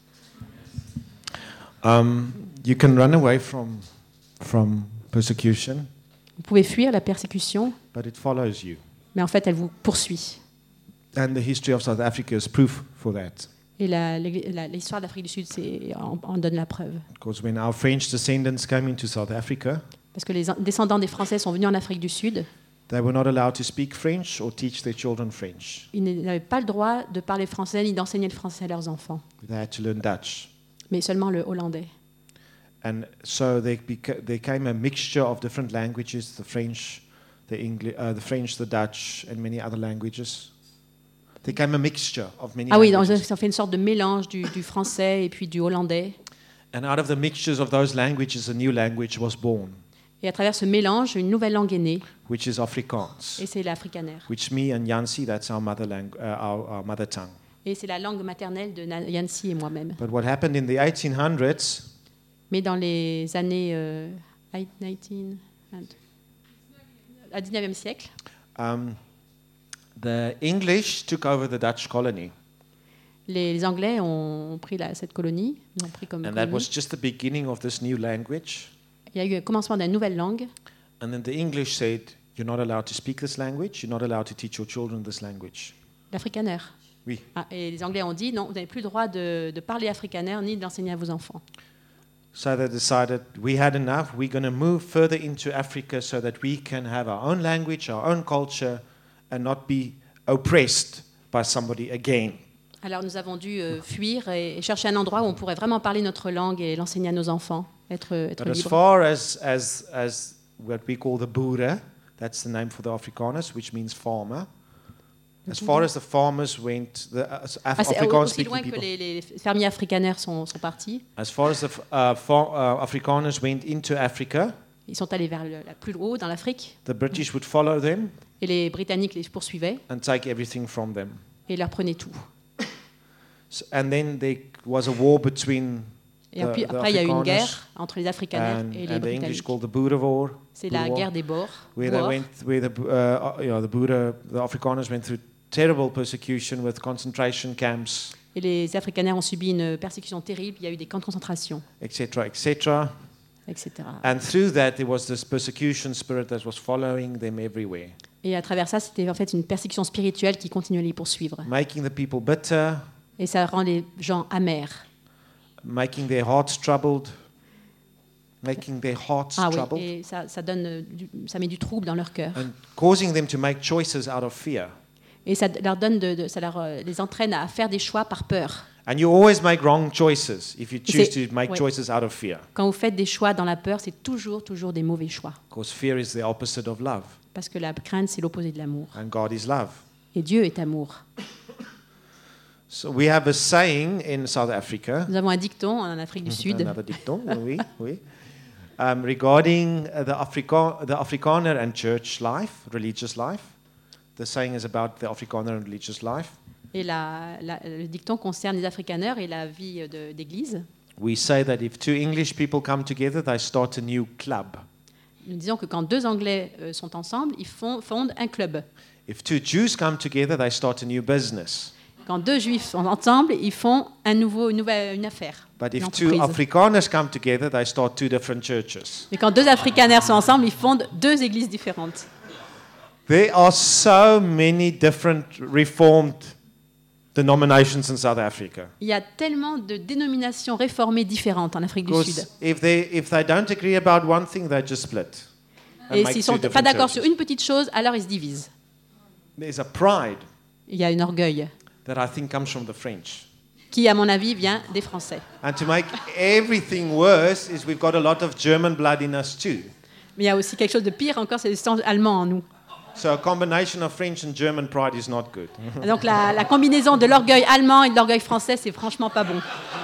You can run away from persecution, Vous pouvez fuir la persécution, but it follows you. mais en fait, elle vous poursuit. And the history of South Africa is proof for that. Et l'histoire d'Afrique du Sud en donne la preuve. Because when our French descendants came into South Africa, Parce que les descendants des Français sont venus en Afrique du Sud, they were not allowed to speak French or teach their children French. ils n'avaient pas le droit de parler français ni d'enseigner le français à leurs enfants, They had to learn Dutch. mais seulement le hollandais. And so there came a mixture of different languages, the French, the French, the Dutch, and many other languages. There came a mixture of many Ah oui, donc languages. ça fait une sorte de mélange du français et puis du hollandais. And out of the mixtures of those languages, a new language was born. Et à travers ce mélange, une nouvelle langue est née, which is Afrikaans, et c'est l'afrikaner. which me and Yancy, that's our our mother tongue. Et c'est la langue maternelle de Yancy et moi-même. But what happened in the 1800s, Mais dans les années 19e siècle, the English took over the Dutch colony, les Anglais ont pris cette colonie, ils l'ont pris comme and that colonie. was just the beginning of this new language. Il y a eu un commencement d'une nouvelle langue, And then the English said, you're not allowed to speak this language, you're not allowed to teach your children this language. l'afrikaner. Oui. Ah, et les Anglais ont dit non, vous n'avez plus le droit de parler afrikaner ni de l'enseigner à vos enfants. So they decided we had enough, we're going to move further into Africa so that we can have our own language, our own culture, and not be oppressed by somebody again. Alors nous avons dû fuir et chercher un endroit où on pourrait vraiment parler notre langue et l'enseigner à nos enfants, être But as libre. far as what we call the Boere, that's the name for the Afrikaners, which means farmer. As far as the farmers went, the Ah, c'est Afrikaans aussi loin speaking que people, les fermiers afrikaners sont partis. as far as the Afrikaners went into Africa, Ils sont allés vers la plus haut dans l'Afrique the British would follow them et les Britanniques les poursuivaient and take everything from them. et leur prenaient tout. And then there was a war between Et the après, il y a eu une Afrikaners guerre entre les Afrikaners and et les the English Britanniques. called the Boer War, C'est la guerre des Boers. where they Boers. went, where the Boer, the Afrikaners went through terrible persecution with concentration camps, Et les Afrikaners ont subi une persécution terrible. Il y a eu des camps de concentration, etc., etc. etc. And through that, there was this persecution spirit that was following them everywhere, Et à travers ça, c'était en fait une persécution spirituelle qui continuait à les poursuivre. making the people bitter, Et ça rend les gens amers. making their hearts troubled, making their hearts Ah oui, troubled, et ça ça met du trouble dans leur cœur. and causing them to make choices out of fear. Et ça leur donne les entraîne à faire des choix par peur. And you always make wrong choices if you choose C'est- to make ouais. choices out of fear, Quand vous faites des choix dans la peur, c'est toujours des mauvais choix. because fear is the opposite of love, Parce que la crainte, c'est l'opposé de l'amour. and God is love. Et Dieu est amour. So we have a saying in South Africa, Nous avons un dicton en Afrique du Sud another dictum, oui, regarding the Afrikaner and church life, religious life. The saying is about the Afrikaner and religious life. et le dicton concerne les Afrikaners et la vie d'église. We say that if two English people come together, they start a new club. Nous disons que quand deux Anglais sont ensemble, ils fondent un club. If two Jews come together, they start a new business. Quand deux Juifs sont ensemble, ils font une affaire. But une if two entreprise. Afrikaners come together, they start two different churches. Et quand deux Afrikaners sont ensemble, ils fondent deux églises différentes. There are so many different Reformed denominations in South Africa. Il y a tellement de dénominations réformées différentes en Afrique du Sud. Because if they don't agree about one thing, they just split. and Et make s'ils two ne sont pas different d'accord churches. sur une petite chose, alors ils se divisent. There's a pride Il y a un orgueil that I think comes from the French. qui, à mon avis, vient des Français. And to make everything worse is we've got a lot of German blood in us too. Mais il y a aussi quelque chose de pire encore, c'est le sang allemand en nous. So a combination of French and German pride is not good. Donc la combinaison de l'orgueil allemand et de l'orgueil français, c'est franchement pas bon.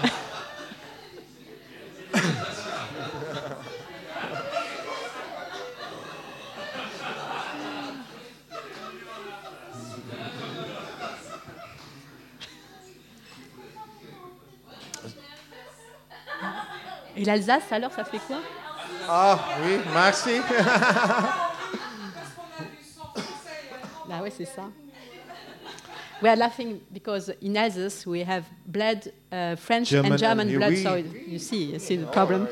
Et l'Alsace, alors, ça fait quoi? Ah oui, merci. Bah oui, c'est ça. We are laughing because in Alsace we have blood, French German and German and blood. oui. So you see the problem.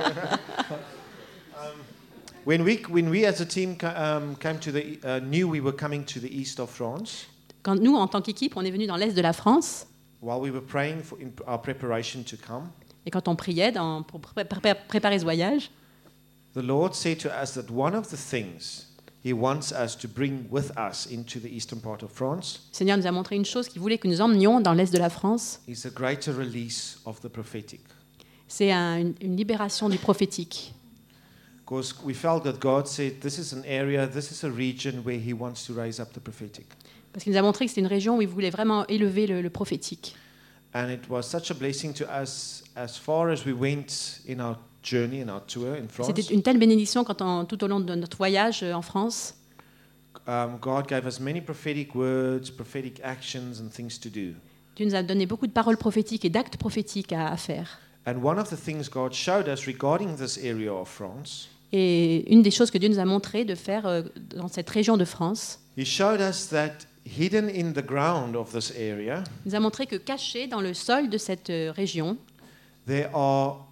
When we as a team came to the knew we were coming to the east of France, Quand nous, en tant qu'équipe, on est venu dans l'est de la France, while we were praying for in our preparation to come, et quand on priait pour préparer ce voyage, the Lord said to us that one of the things He wants us to bring with us into the eastern part of France le Seigneur nous a montré une chose qu'il voulait que nous emmenions dans l'est de la France, is a greater release of the prophetic. c'est une libération du prophétique. Because we felt that God said this is an area, this is a region where He wants to raise up the prophetic. Parce qu'il nous a montré que c'était une région où il voulait vraiment élever le prophétique. And it was such a blessing to us as far as we went in our journey and our tour in France. C'était une telle bénédiction tout au long de notre voyage en France. God gave us many prophetic words, prophetic actions, and things to do. Dieu nous a donné beaucoup de paroles prophétiques et d'actes prophétiques à faire. And one of the things God showed us regarding this area of France, Et une des choses que Dieu nous a montré de faire dans cette région de France, He showed us that hidden in the ground of this area, il nous a montré que caché dans le sol de cette région, there are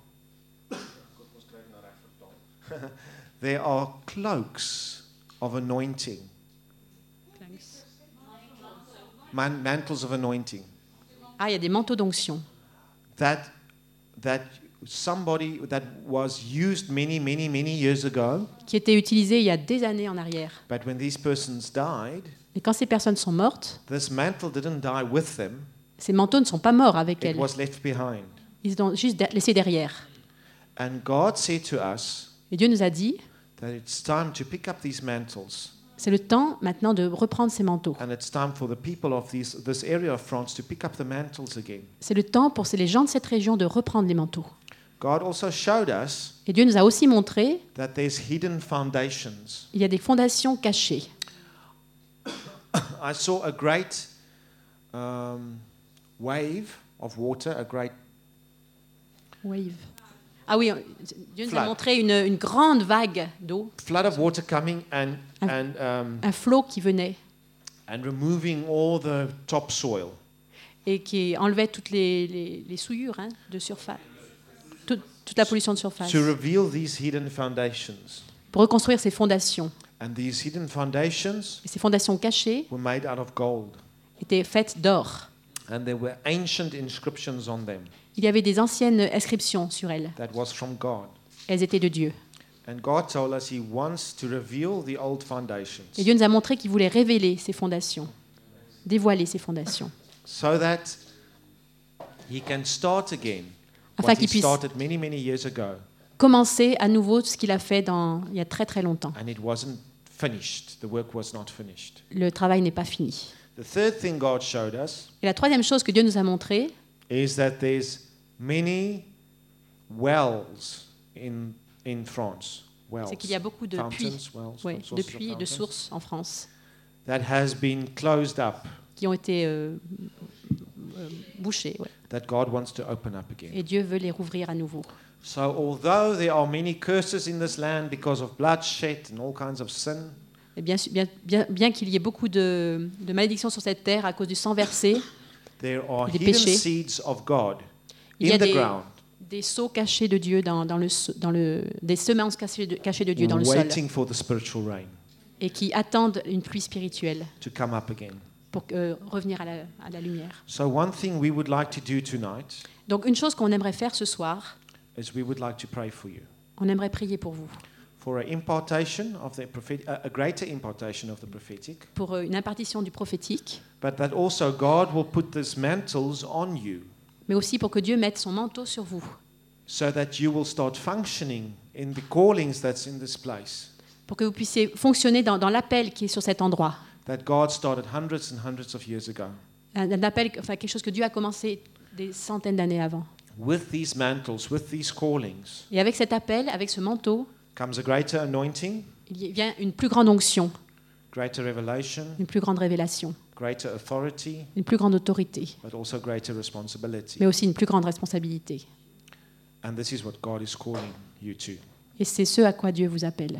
there are cloaks of anointing, mantles of anointing il y a des manteaux d'onction that somebody that was used many years ago, qui étaient utilisés il y a des années en arrière. but when these persons died, Et quand ces personnes sont mortes, this mantle didn't die with them, ces manteaux ne sont pas morts avec it elles. was left behind. Ils ont juste laissé derrière. And God said to us Et Dieu nous a dit, that it's time to pick up these mantles, c'est le temps maintenant de reprendre ces manteaux. and it's time for the people of this area of France to pick up the mantles again. C'est le temps pour les gens de cette région de reprendre les manteaux. God also showed us Et Dieu nous a aussi montré, that there's hidden foundations. il y a des fondations cachées. I saw a great wave of water, a great Wave. Ah oui, Dieu nous a Flood. montré une grande vague d'eau, flood of water coming and un flot qui venait and removing all the topsoil. et qui enlevait toutes les souillures de surface, toute la pollution de surface, To reveal these hidden foundations. pour reconstruire ces fondations. And these hidden foundations Et ces fondations cachées were made out of gold. étaient faites d'or. And there were ancient inscriptions on them Il y avait des anciennes inscriptions sur elles. that was from God. Elles étaient de Dieu. And God told us He wants to reveal the old foundations Et Dieu nous a montré qu'il voulait révéler ces fondations, dévoiler ces fondations, so that He can start again afin what He qu'il puisse started many years ago. commencer à nouveau ce qu'il a fait il y a très longtemps. And it wasn't finished. The work was not finished. Le travail n'est pas fini. The third thing God showed us Et la troisième chose que Dieu nous a montré, is that there's many wells in France. Wells. c'est qu'il y a beaucoup de puits, Fountains, wells, ouais, sources de of puits et de fountains, sources en France that has been closed up, qui ont été bouchées. Ouais. that God wants to open up again. Et Dieu veut les rouvrir à nouveau. So although there are many curses in this land because of bloodshed and all kinds of sin, Et bien qu'il y ait beaucoup de malédictions sur cette terre à cause du sang versé, there are Des hidden péchés. seeds of God il y in a the ground, des seaux cachés de Dieu des semences cachées de Dieu dans le sol waiting for the spiritual rain et qui attendent une pluie spirituelle to come up again. pour revenir à la lumière. So one thing we would like to do tonight Donc une chose qu'on aimerait faire ce soir, is we would like to pray for you, on aimerait prier pour vous, for a impartation of the prophetic, a greater impartation of the prophetic, pour une impartition du prophétique, but that also God will put these mantles on you, mais aussi pour que Dieu mette son manteau sur vous, so that you will start functioning in the callings that's in this place, pour que vous puissiez fonctionner dans l'appel qui est sur cet endroit. that God started hundreds and hundreds of years ago. Un appel, enfin quelque chose que Dieu a commencé des centaines d'années avant. With these mantles, with these callings, Et avec cet appel, avec ce manteau, comes a greater anointing, il y vient une plus grande onction, greater revelation, une plus grande révélation, greater authority, une plus grande autorité, but also greater responsibility. mais aussi une plus grande responsabilité. And this is what God is calling you to. Et c'est ce à quoi Dieu vous appelle.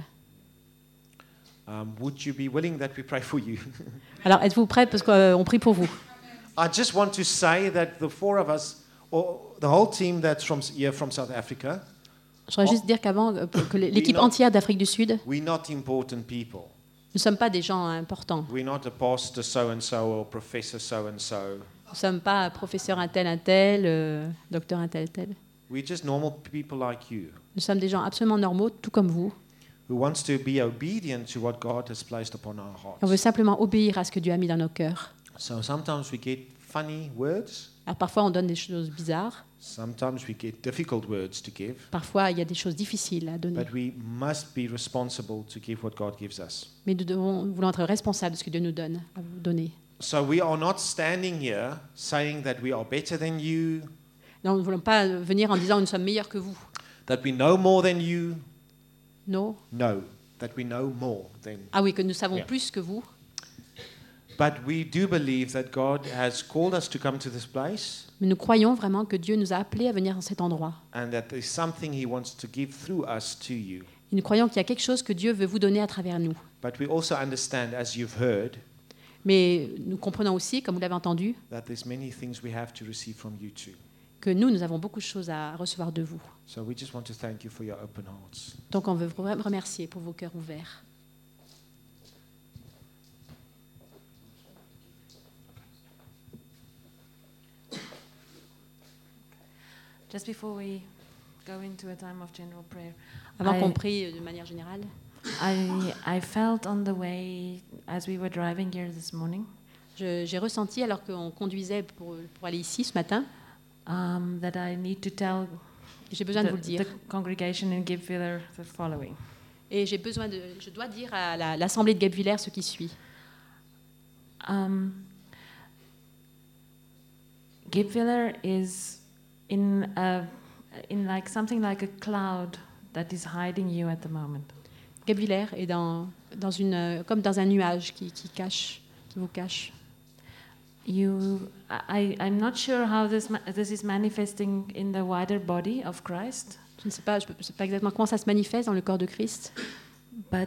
Would you be willing that we pray for you? Alors, êtes-vous prêts? Parce qu'on prie pour vous. I just want to say that the four of us, or the whole team that's here from South Africa, Je voudrais juste dire qu'avant, que l'équipe entière d'Afrique du Sud, we're not important people. nous ne sommes pas des gens importants. We're not a pastor so-and-so or professor so-and-so. Nous ne sommes pas professeur un tel, docteur un tel. We're just normal people like you Nous sommes des gens absolument normaux, tout comme vous. who wants to be obedient to what God has placed upon our On veut hearts. simplement obéir à ce que Dieu a mis dans nos cœurs. So sometimes we get funny words. Alors parfois, on donne des choses bizarres. Sometimes we get difficult words to give. Parfois, il y a des choses difficiles à donner. But we must be responsible to give what God gives us. Mais nous voulons être responsables de ce que Dieu nous donne à vous donner. So we are not standing here saying that we are better than you, Donc, nous ne voulons pas venir en disant nous sommes meilleurs que vous, That we know more than you know. know. That we know more than. Ah oui, que nous savons Yeah. plus que vous. But we do believe that God has called us to come to this place, Mais nous croyons vraiment que Dieu nous a appelés à venir dans cet endroit. and that there's something He wants to give through us to you. Et nous croyons qu'il y a quelque chose que Dieu veut vous donner à travers nous. But we also understand, as you've heard, Mais nous comprenons aussi, comme vous l'avez entendu, that there's many things we have to receive from you too. que nous avons beaucoup de choses à recevoir de vous. So we just want to thank you for your open hearts. Donc on veut vous remercier pour vos cœurs ouverts. Just before we go into a time of general prayer, Avant I- qu'on prie de manière générale, I felt on the way as we were driving here this morning j'ai ressenti, alors qu'on conduisait pour aller ici ce matin, that I need to tell j'ai besoin de vous le dire. the congregation in Gibviller the following. Et je dois dire à l'Assemblée de Guebwiller ce qui suit. Gibviller is in like something like a cloud that is hiding you at the moment. Guebwiller est comme dans un nuage qui vous cache. I'm not sure how this is manifesting in the wider body of Christ, Je ne sais pas exactement comment ça se manifeste dans le corps de Christ, but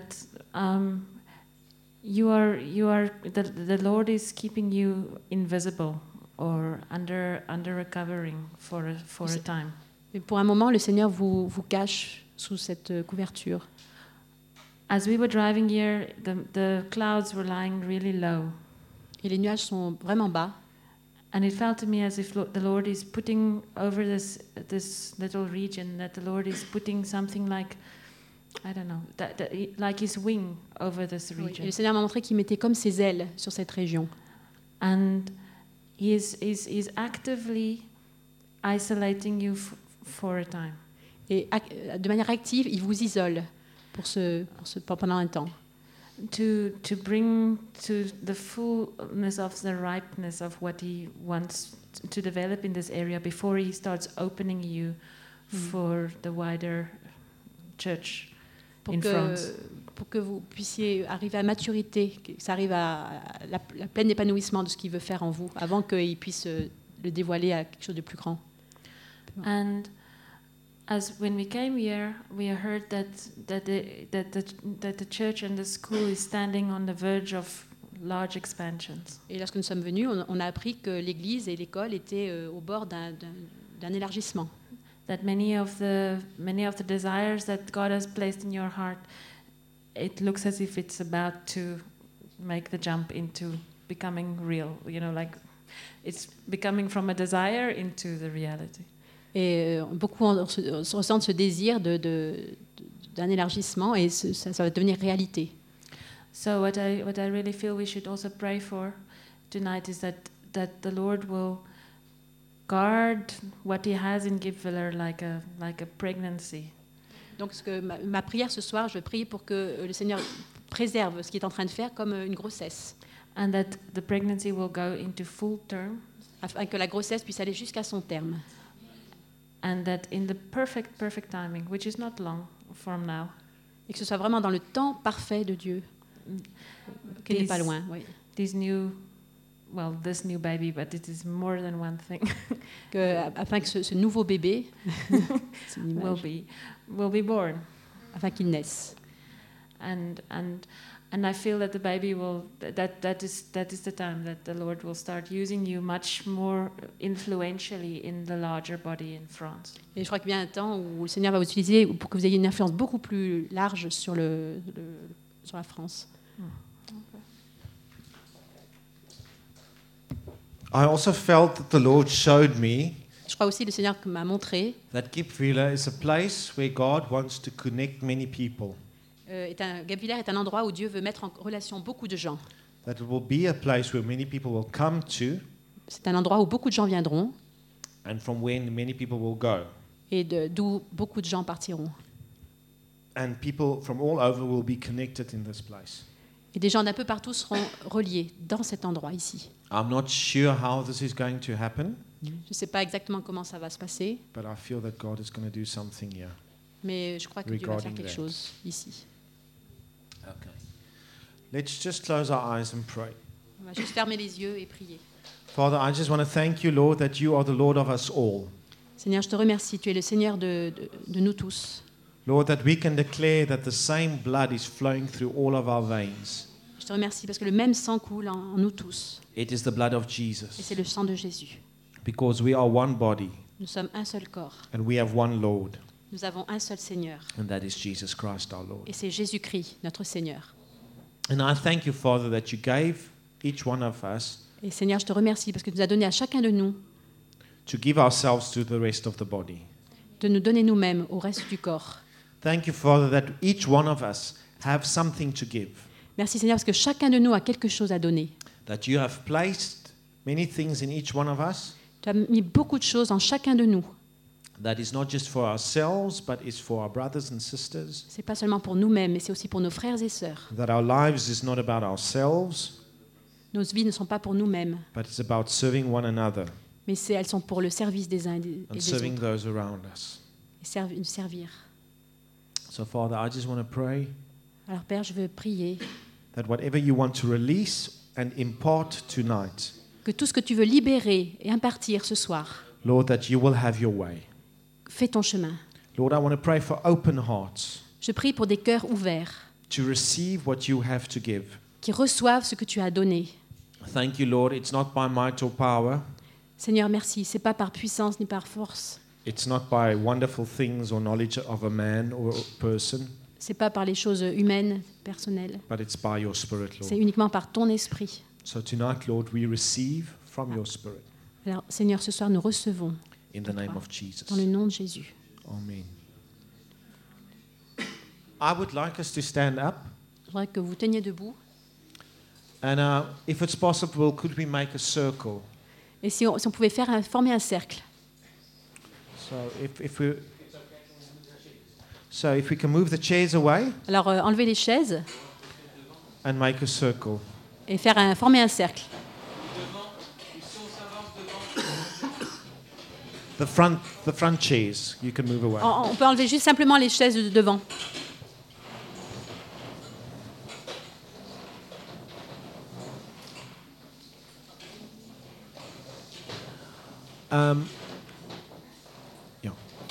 the Lord is keeping you invisible or under a covering for a time. mais pour un moment, le Seigneur vous cache sous cette couverture. As we were driving here, the clouds were lying really low. Et les nuages sont vraiment bas. And it felt to me as if the Lord is putting over this little region, that the Lord is putting something like, I don't know, like His wing over this Oui. region. Et le Seigneur m'a montré qu'il mettait comme ses ailes sur cette région. And He is actively isolating you for a time. Et de manière active, il vous isole pendant un temps. To bring to the fullness of the ripeness of what He wants to develop in this area before He starts opening you for the wider church in France. Pour que vous puissiez arriver à maturité, que ça arrive à la pleine épanouissement de ce qu'il veut faire en vous, avant qu'il puisse le dévoiler à quelque chose de plus grand. And as when we came here, we heard that the church and the school is standing on the verge of large expansions. Et lorsque nous sommes venus, on a appris que l'Église et l'école étaient au bord d'un élargissement. That many of the desires that God has placed in your heart, it looks as if it's about to make the jump into becoming real. You know, like it's becoming from a desire into the reality. Et beaucoup ressentent ce désir d'un élargissement, et ça va devenir réalité. So what I really feel we should also pray for tonight is that the Lord will guard what He has in Gibviller like a pregnancy. Donc ma prière ce soir, je prie pour que le Seigneur préserve ce qu'il est en train de faire comme une grossesse, And that the pregnancy will go into full term, afin que la grossesse puisse aller jusqu'à son terme. and that in the perfect timing, which is not long from now, Et que ce soit vraiment dans le temps parfait de Dieu, qu'il n'est pas loin. Oui. this new baby, but it is more than one thing, Afin que ce nouveau bébé c'est une image, will be born. afin qu'il naisse. And I feel that the baby that is the time that the Lord will start using you much more influentially in the larger body in France. Et je crois qu'il y a un temps où le Seigneur va vous utiliser pour que vous ayez une influence beaucoup plus large sur la France. I also felt that the Lord showed me Je crois aussi que le Seigneur m'a montré that Gibviller is a place where God wants to connect many people. Guebwiller est un endroit où Dieu veut mettre en relation beaucoup de gens. That it will be a place where many people will come to, C'est un endroit où beaucoup de gens viendront and from when many people will go. et d'où beaucoup de gens partiront. And people from all over will be connected in this place. Et des gens d'un peu partout seront reliés dans cet endroit ici. I'm not sure how this is going to happen, Je ne sais pas exactement comment ça va se passer, but I feel that God is going to do something here. Mais je crois que Dieu va faire Regarding quelque that. chose ici. Okay. Let's just close our eyes and pray. On va juste fermer les yeux et prier. Father, I just want to thank you, Lord, that you are the Lord of us all. Seigneur, je te remercie. Tu es le Seigneur de nous tous. Lord, that we can declare that the same blood is flowing through all of our veins. Je te remercie parce que le même sang coule en nous tous. It is the blood of Et Jesus. c'est le sang de Jésus. Because we are one body Nous sommes un seul corps. and we have one Lord, Nous avons un seul Seigneur. and that is Jesus Christ our Lord. Et c'est Jésus-Christ, notre Seigneur. And I thank you, Father, that you gave each one of us Et Seigneur, je te remercie parce que tu nous as donné à chacun de nous to give ourselves to the rest of the body. de nous donner nous-mêmes au reste du corps. Thank you, Father, that each one of us have something to give, Merci Seigneur parce que chacun de nous a quelque chose à donner. that you have placed many things in each one of us Tu as mis beaucoup de choses en chacun de nous. that is not just for ourselves, but is for our brothers and sisters, C'est pas seulement pour nous-mêmes, mais c'est aussi pour nos frères et sœurs. that our lives is not about ourselves, Nos vies ne sont pas pour nous-mêmes, but it's about serving one another mais elles sont pour le service des uns et and des serving autres. those around us. Et servir. So, Father, I just want to pray Alors Père, je veux prier that whatever you want to release and impart tonight, que tout ce que tu veux libérer et impartir ce soir, Lord, that you will have your way. fais ton chemin. Lord, I want to pray for open hearts Je prie pour des cœurs ouverts to receive what you have to give. qui reçoivent ce que tu as donné. Thank you, Lord. It's not by might or power. Seigneur, merci. C'est pas par puissance ni par force. It's not by wonderful things or knowledge of a man or a person, C'est pas par les choses humaines, personnelles. but it's by your Spirit, C'est Lord. uniquement par ton esprit. So tonight, Lord, we receive from your Spirit Alors Seigneur, ce soir, nous recevons in the name of Jesus. dans le nom de Jésus. Amen. I would like us to stand up, Je voudrais que vous teniez debout. and if it's possible, could we make a circle? Et si on pouvait former un cercle. So if we can move the chairs away Alors enlever les chaises and make a circle. et former un cercle. The front chairs, you can move away. On peut enlever juste simplement les chaises de devant. Yeah.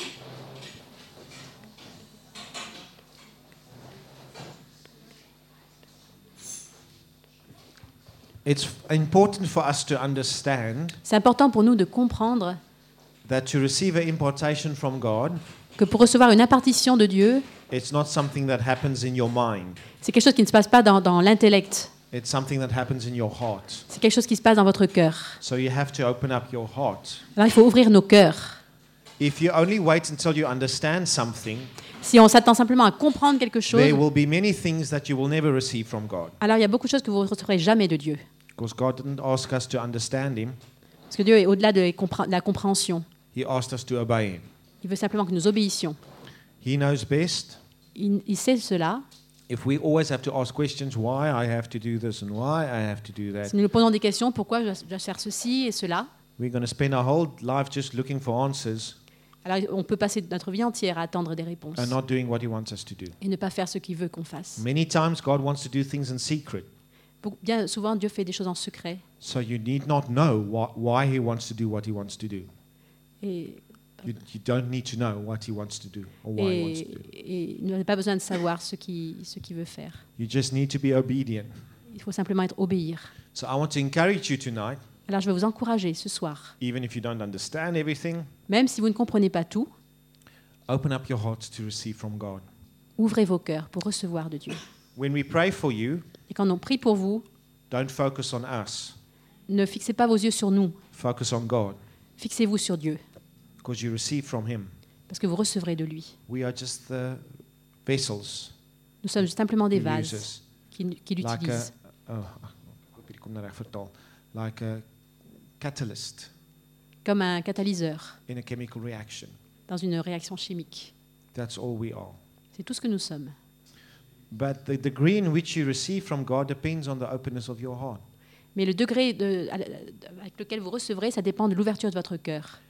It's important for us to understand C'est important pour nous de comprendre that to receive an impartation from God, que pour recevoir une impartition de Dieu, it's not something that happens in your mind. c'est quelque chose qui ne se passe pas dans l'intellect. It's something that happens in your heart. C'est quelque chose qui se passe dans votre cœur. So you have to open up your heart. Alors il faut ouvrir nos cœurs. If you only wait until you understand something, Si on s'attend simplement à comprendre quelque chose, there will be many things that you will never receive from God. alors il y a beaucoup de choses que vous ne recevrez jamais de Dieu. Because God didn't ask us to understand Him, Parce que Dieu est au-delà de la compréhension. He asked us to obey Him. Il veut simplement que nous obéissions. He knows best. Il sait cela. If we always have to ask questions, why I have to do this and why I have to do that, Si nous nous posons des questions, pourquoi je dois faire ceci et cela, we're going to spend our whole life just looking for answers alors on peut passer notre vie entière à attendre des réponses and not doing what He wants us to do. et ne pas faire ce qu'il veut qu'on fasse. Many times God wants to do things in secret, Bien souvent, Dieu fait des choses en secret. so you need not know why He wants to do what He wants to do. Et, You don't need to know what He wants to do or why He wants to do. et il n'a pas besoin de savoir ce qu'il veut faire. You just need to be obedient. Il faut simplement obéir. So I want to encourage you tonight, Alors je vais vous encourager ce soir, even if you don't understand everything, même si vous ne comprenez pas tout, open up your hearts to receive from God. ouvrez vos cœurs pour recevoir de Dieu. When we pray for you, Et quand on prie pour vous, don't focus on us. ne fixez pas vos yeux sur nous, Focus on God, fixez-vous sur Dieu, because you receive from Him. parce que vous recevrez de lui. We are just the vessels Nous sommes simplement des He vases uses, qu'il like a, utilise, like a catalyst comme un catalyseur in a chemical reaction. dans une réaction chimique. That's all we are. C'est tout ce que nous sommes. But the degree in which you receive from God depends on the openness of your heart. Mais le degré avec lequel vous recevrez, ça dépend de l'ouverture de votre cœur.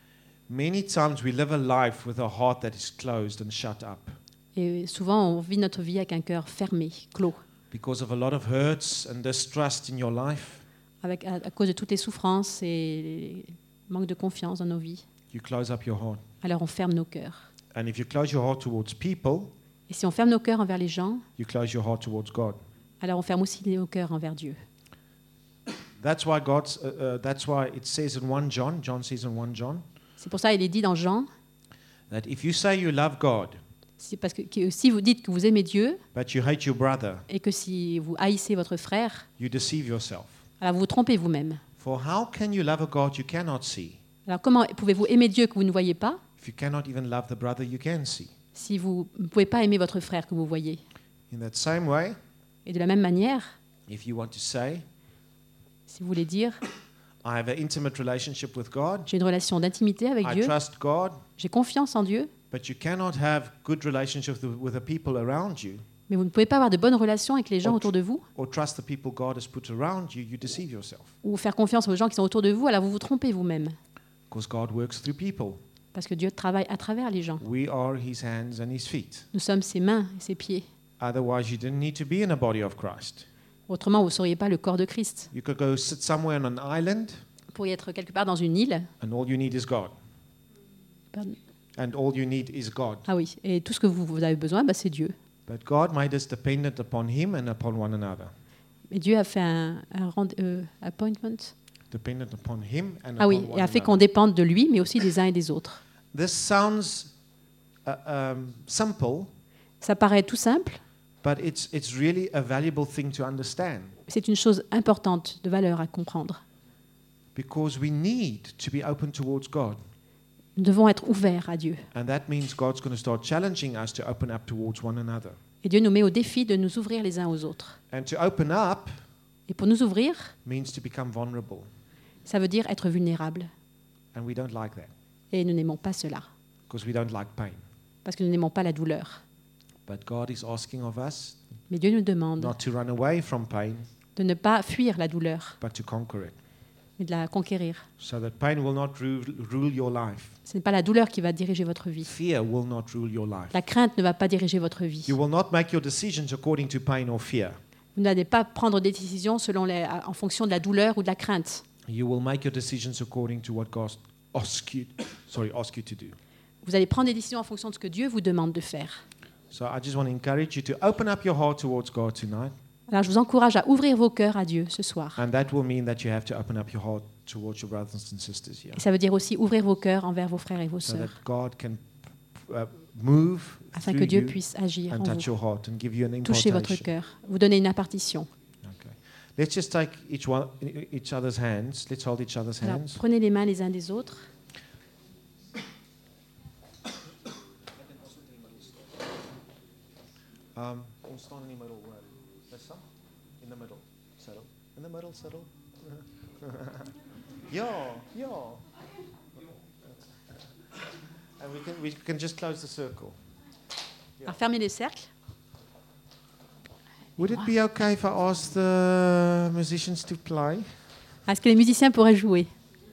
Many times we live a life with a heart that is closed and shut up Et souvent, on vit notre vie avec un cœur fermé, clos, because of a lot of hurts and distrust in your life. à cause de toutes les souffrances et le manque de confiance dans nos vies. You close up your heart. Alors on ferme nos cœurs. And if you close your heart towards people, Et si on ferme nos cœurs envers les gens, you close your heart towards God. alors on ferme aussi nos cœurs envers Dieu. That's why it says in 1 John, John says in 1 John, C'est pour ça qu'il est dit dans Jean, that if you say you love God, c'est parce que si vous dites que vous aimez Dieu but you hate your brother, et que si vous haïssez votre frère, you deceive yourself. alors vous vous trompez vous-même. For how can you love a God you cannot see, Alors comment pouvez-vous aimer Dieu que vous ne voyez pas if you cannot even love the brother you can see? si vous ne pouvez pas aimer votre frère que vous voyez? In that same way, Et de la même manière, if you want to say, si vous voulez dire, I have an intimate relationship with God, j'ai une relation d'intimité avec I Dieu, trust God, j'ai confiance en Dieu, but you cannot have good relationships with the people around you, mais vous ne pouvez pas avoir de bonnes relations avec les gens autour de vous, or trust the people God has put around you, you deceive yourself. ou faire confiance aux gens qui sont autour de vous, alors vous vous trompez vous-même. Because God works through people. Parce que Dieu travaille à travers les gens. We are His hands and His feet. Nous sommes ses mains et ses pieds. Otherwise, you didn't need to be in a body of Christ. Autrement, vous ne seriez pas le corps de Christ. You could go sit somewhere on an island, Vous pourriez être quelque part dans une île. and all you need is God. Pardon. And all you need is God. Ah oui, et tout ce que vous avez besoin, c'est Dieu. But God made us dependent upon Him and upon one another. Et Dieu a fait un appointment. Dependent upon Him and Ah oui, upon et a one fait qu'on another. dépende de lui, mais aussi des uns et des autres. This sounds simple, Ça paraît tout simple, but it's really a valuable thing to understand, c'est une chose importante, de valeur à comprendre. because we need to be open towards God. Nous devons être ouverts à Dieu. And that means God's going to start challenging us to open up towards one another. Et Dieu nous met au défi de nous ouvrir les uns aux autres. And to open up Et pour nous ouvrir, means to become vulnerable. ça veut dire être vulnérable. And we don't like that, Et nous n'aimons pas cela, because we don't like pain. parce que nous n'aimons pas la douleur. But God is asking of us Mais Dieu nous demande not to run away from pain, de ne pas fuir la douleur, but to conquer it. mais de la conquérir. So that pain will not rule your life. Ce n'est pas la douleur qui va diriger votre vie. Fear will not rule your life. La crainte ne va pas diriger votre vie. You will not make your decisions according to pain or fear. Vous n'allez pas prendre des décisions en fonction de la douleur ou de la crainte. You will make your decisions according to what God asks you to do. Vous allez prendre des décisions en fonction de ce que Dieu vous demande de faire. So I just want to encourage you to open up your heart towards God tonight. Alors je vous encourage à ouvrir vos cœurs à Dieu ce soir. And that will mean that you have to open up your heart towards your brothers and sisters here. Et ça veut dire aussi ouvrir vos cœurs envers vos frères et vos So that sœurs, God can move afin que through Dieu you puisse agir and en touch vous, your heart and give you an toucher votre impartation. cœur, vous donner une impartition. Okay. Let's just take each other's hands. Let's hold each other's Alors hands. prenez les mains les uns des autres. We'll stand in the middle. There's some in the middle. Settle. In the middle, settle. Yeah. And we can just close the circle. Alors fermez les cercles. Would it be okay if I ask the musicians to play? Est-ce que les musiciens pourraient jouer?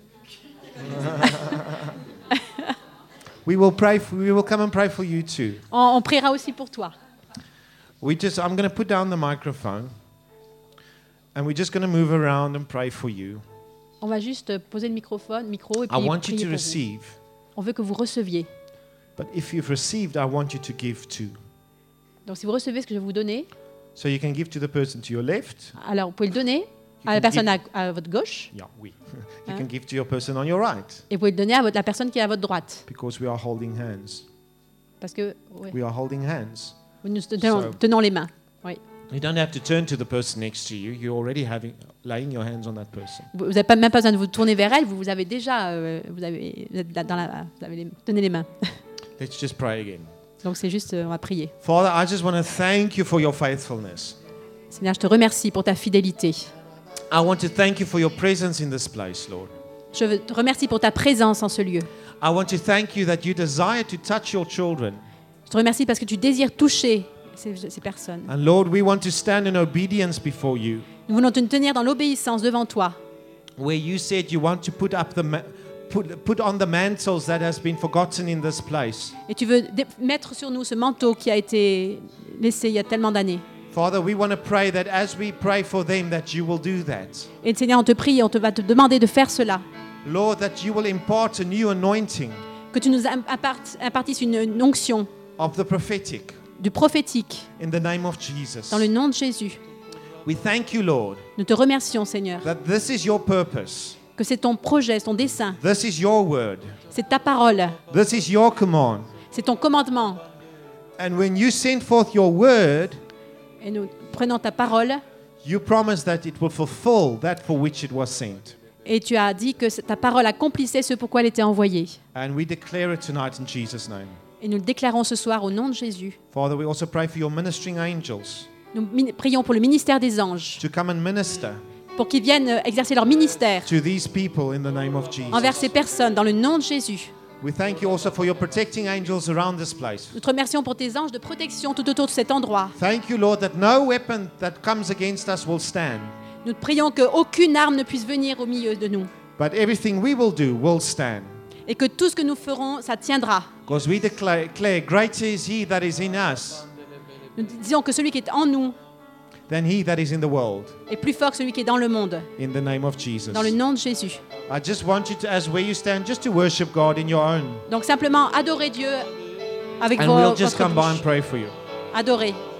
We will come and pray for you too. On priera aussi pour toi. I'm going to put down the microphone, and we're just going to move around and pray for you. On va juste poser le micro et puis I want you prier to pour vous. receive, On veut que vous receviez. but if you've received, I want you to give too. Donc si vous recevez ce que je vais vous donner, So you can give to the person to your left. alors vous pouvez le donner à la can personne à votre gauche Yeah, we. You Hein? can give to your person on your right, et vous pouvez le donner à la personne qui est à votre droite. because we are holding hands. Parce que ouais, We are holding hands. nous tenons les mains. Oui. You don't have to turn to the person next to you. You're already laying your hands on that person. Vous n'avez même pas besoin de vous tourner vers elle, vous avez déjà donné les mains. Let's just pray again. Donc c'est juste, on va prier. Father, I just want to thank you for your faithfulness. Seigneur, je te remercie pour ta fidélité. I want to thank you for your presence in this place, Lord. Je te remercie pour ta présence en ce lieu. I want to thank you that you desire to touch your children. Je te remercie parce que tu désires toucher ces personnes. And Lord, we want to stand in obedience before you, Nous voulons te tenir dans l'obéissance devant toi. where you said you want to put put on the mantles that has been forgotten in this place. Et tu veux mettre sur nous ce manteau qui a été laissé il y a tellement d'années. Father, we want to pray that as we pray for them, that you will do that. Et Seigneur, on te prie, va te demander de faire cela. Lord, that you will impart a new anointing Que tu nous impartisses une onction of the prophetic du prophétique in the name of Jesus. dans le nom de Jésus. We thank you, Lord, Nous te remercions, Seigneur, that this is your purpose. que c'est ton projet, ton dessein, This is your word. c'est ta parole, This is your command. c'est ton commandement. And when you send forth your word, Et nous prenons ta parole you promise that it will fulfill that for which it was sent. et tu as dit que ta parole accomplissait ce pourquoi elle était envoyée. And we declare it tonight in Jesus' name. Et nous le déclarons ce soir au nom de Jésus. Father, we also pray for your ministering angels Nous prions pour le ministère des anges, to come and minister pour qu'ils viennent exercer leur ministère to these people in the name of envers ces Jesus. personnes dans le nom de Jésus. We thank you also for your protecting angels around this place. Nous te remercions pour tes anges de protection tout autour de cet endroit. Thank you, Lord, that no weapon that comes against us will stand, Nous te prions qu'aucune arme ne puisse venir au milieu de nous but everything we will do will stand. et que tout ce que nous ferons, ça tiendra. Because we declare, greater is he that is in us Nous disons que celui qui est en nous than he that is in the world, est plus fort que celui qui est dans le monde, in the name of Jesus. dans le nom de Jésus. I just want you to, as where you stand, just to worship God in your own. Donc simplement adorez Dieu avec And votre we'll just come by and bouche. pray for you. Adorez.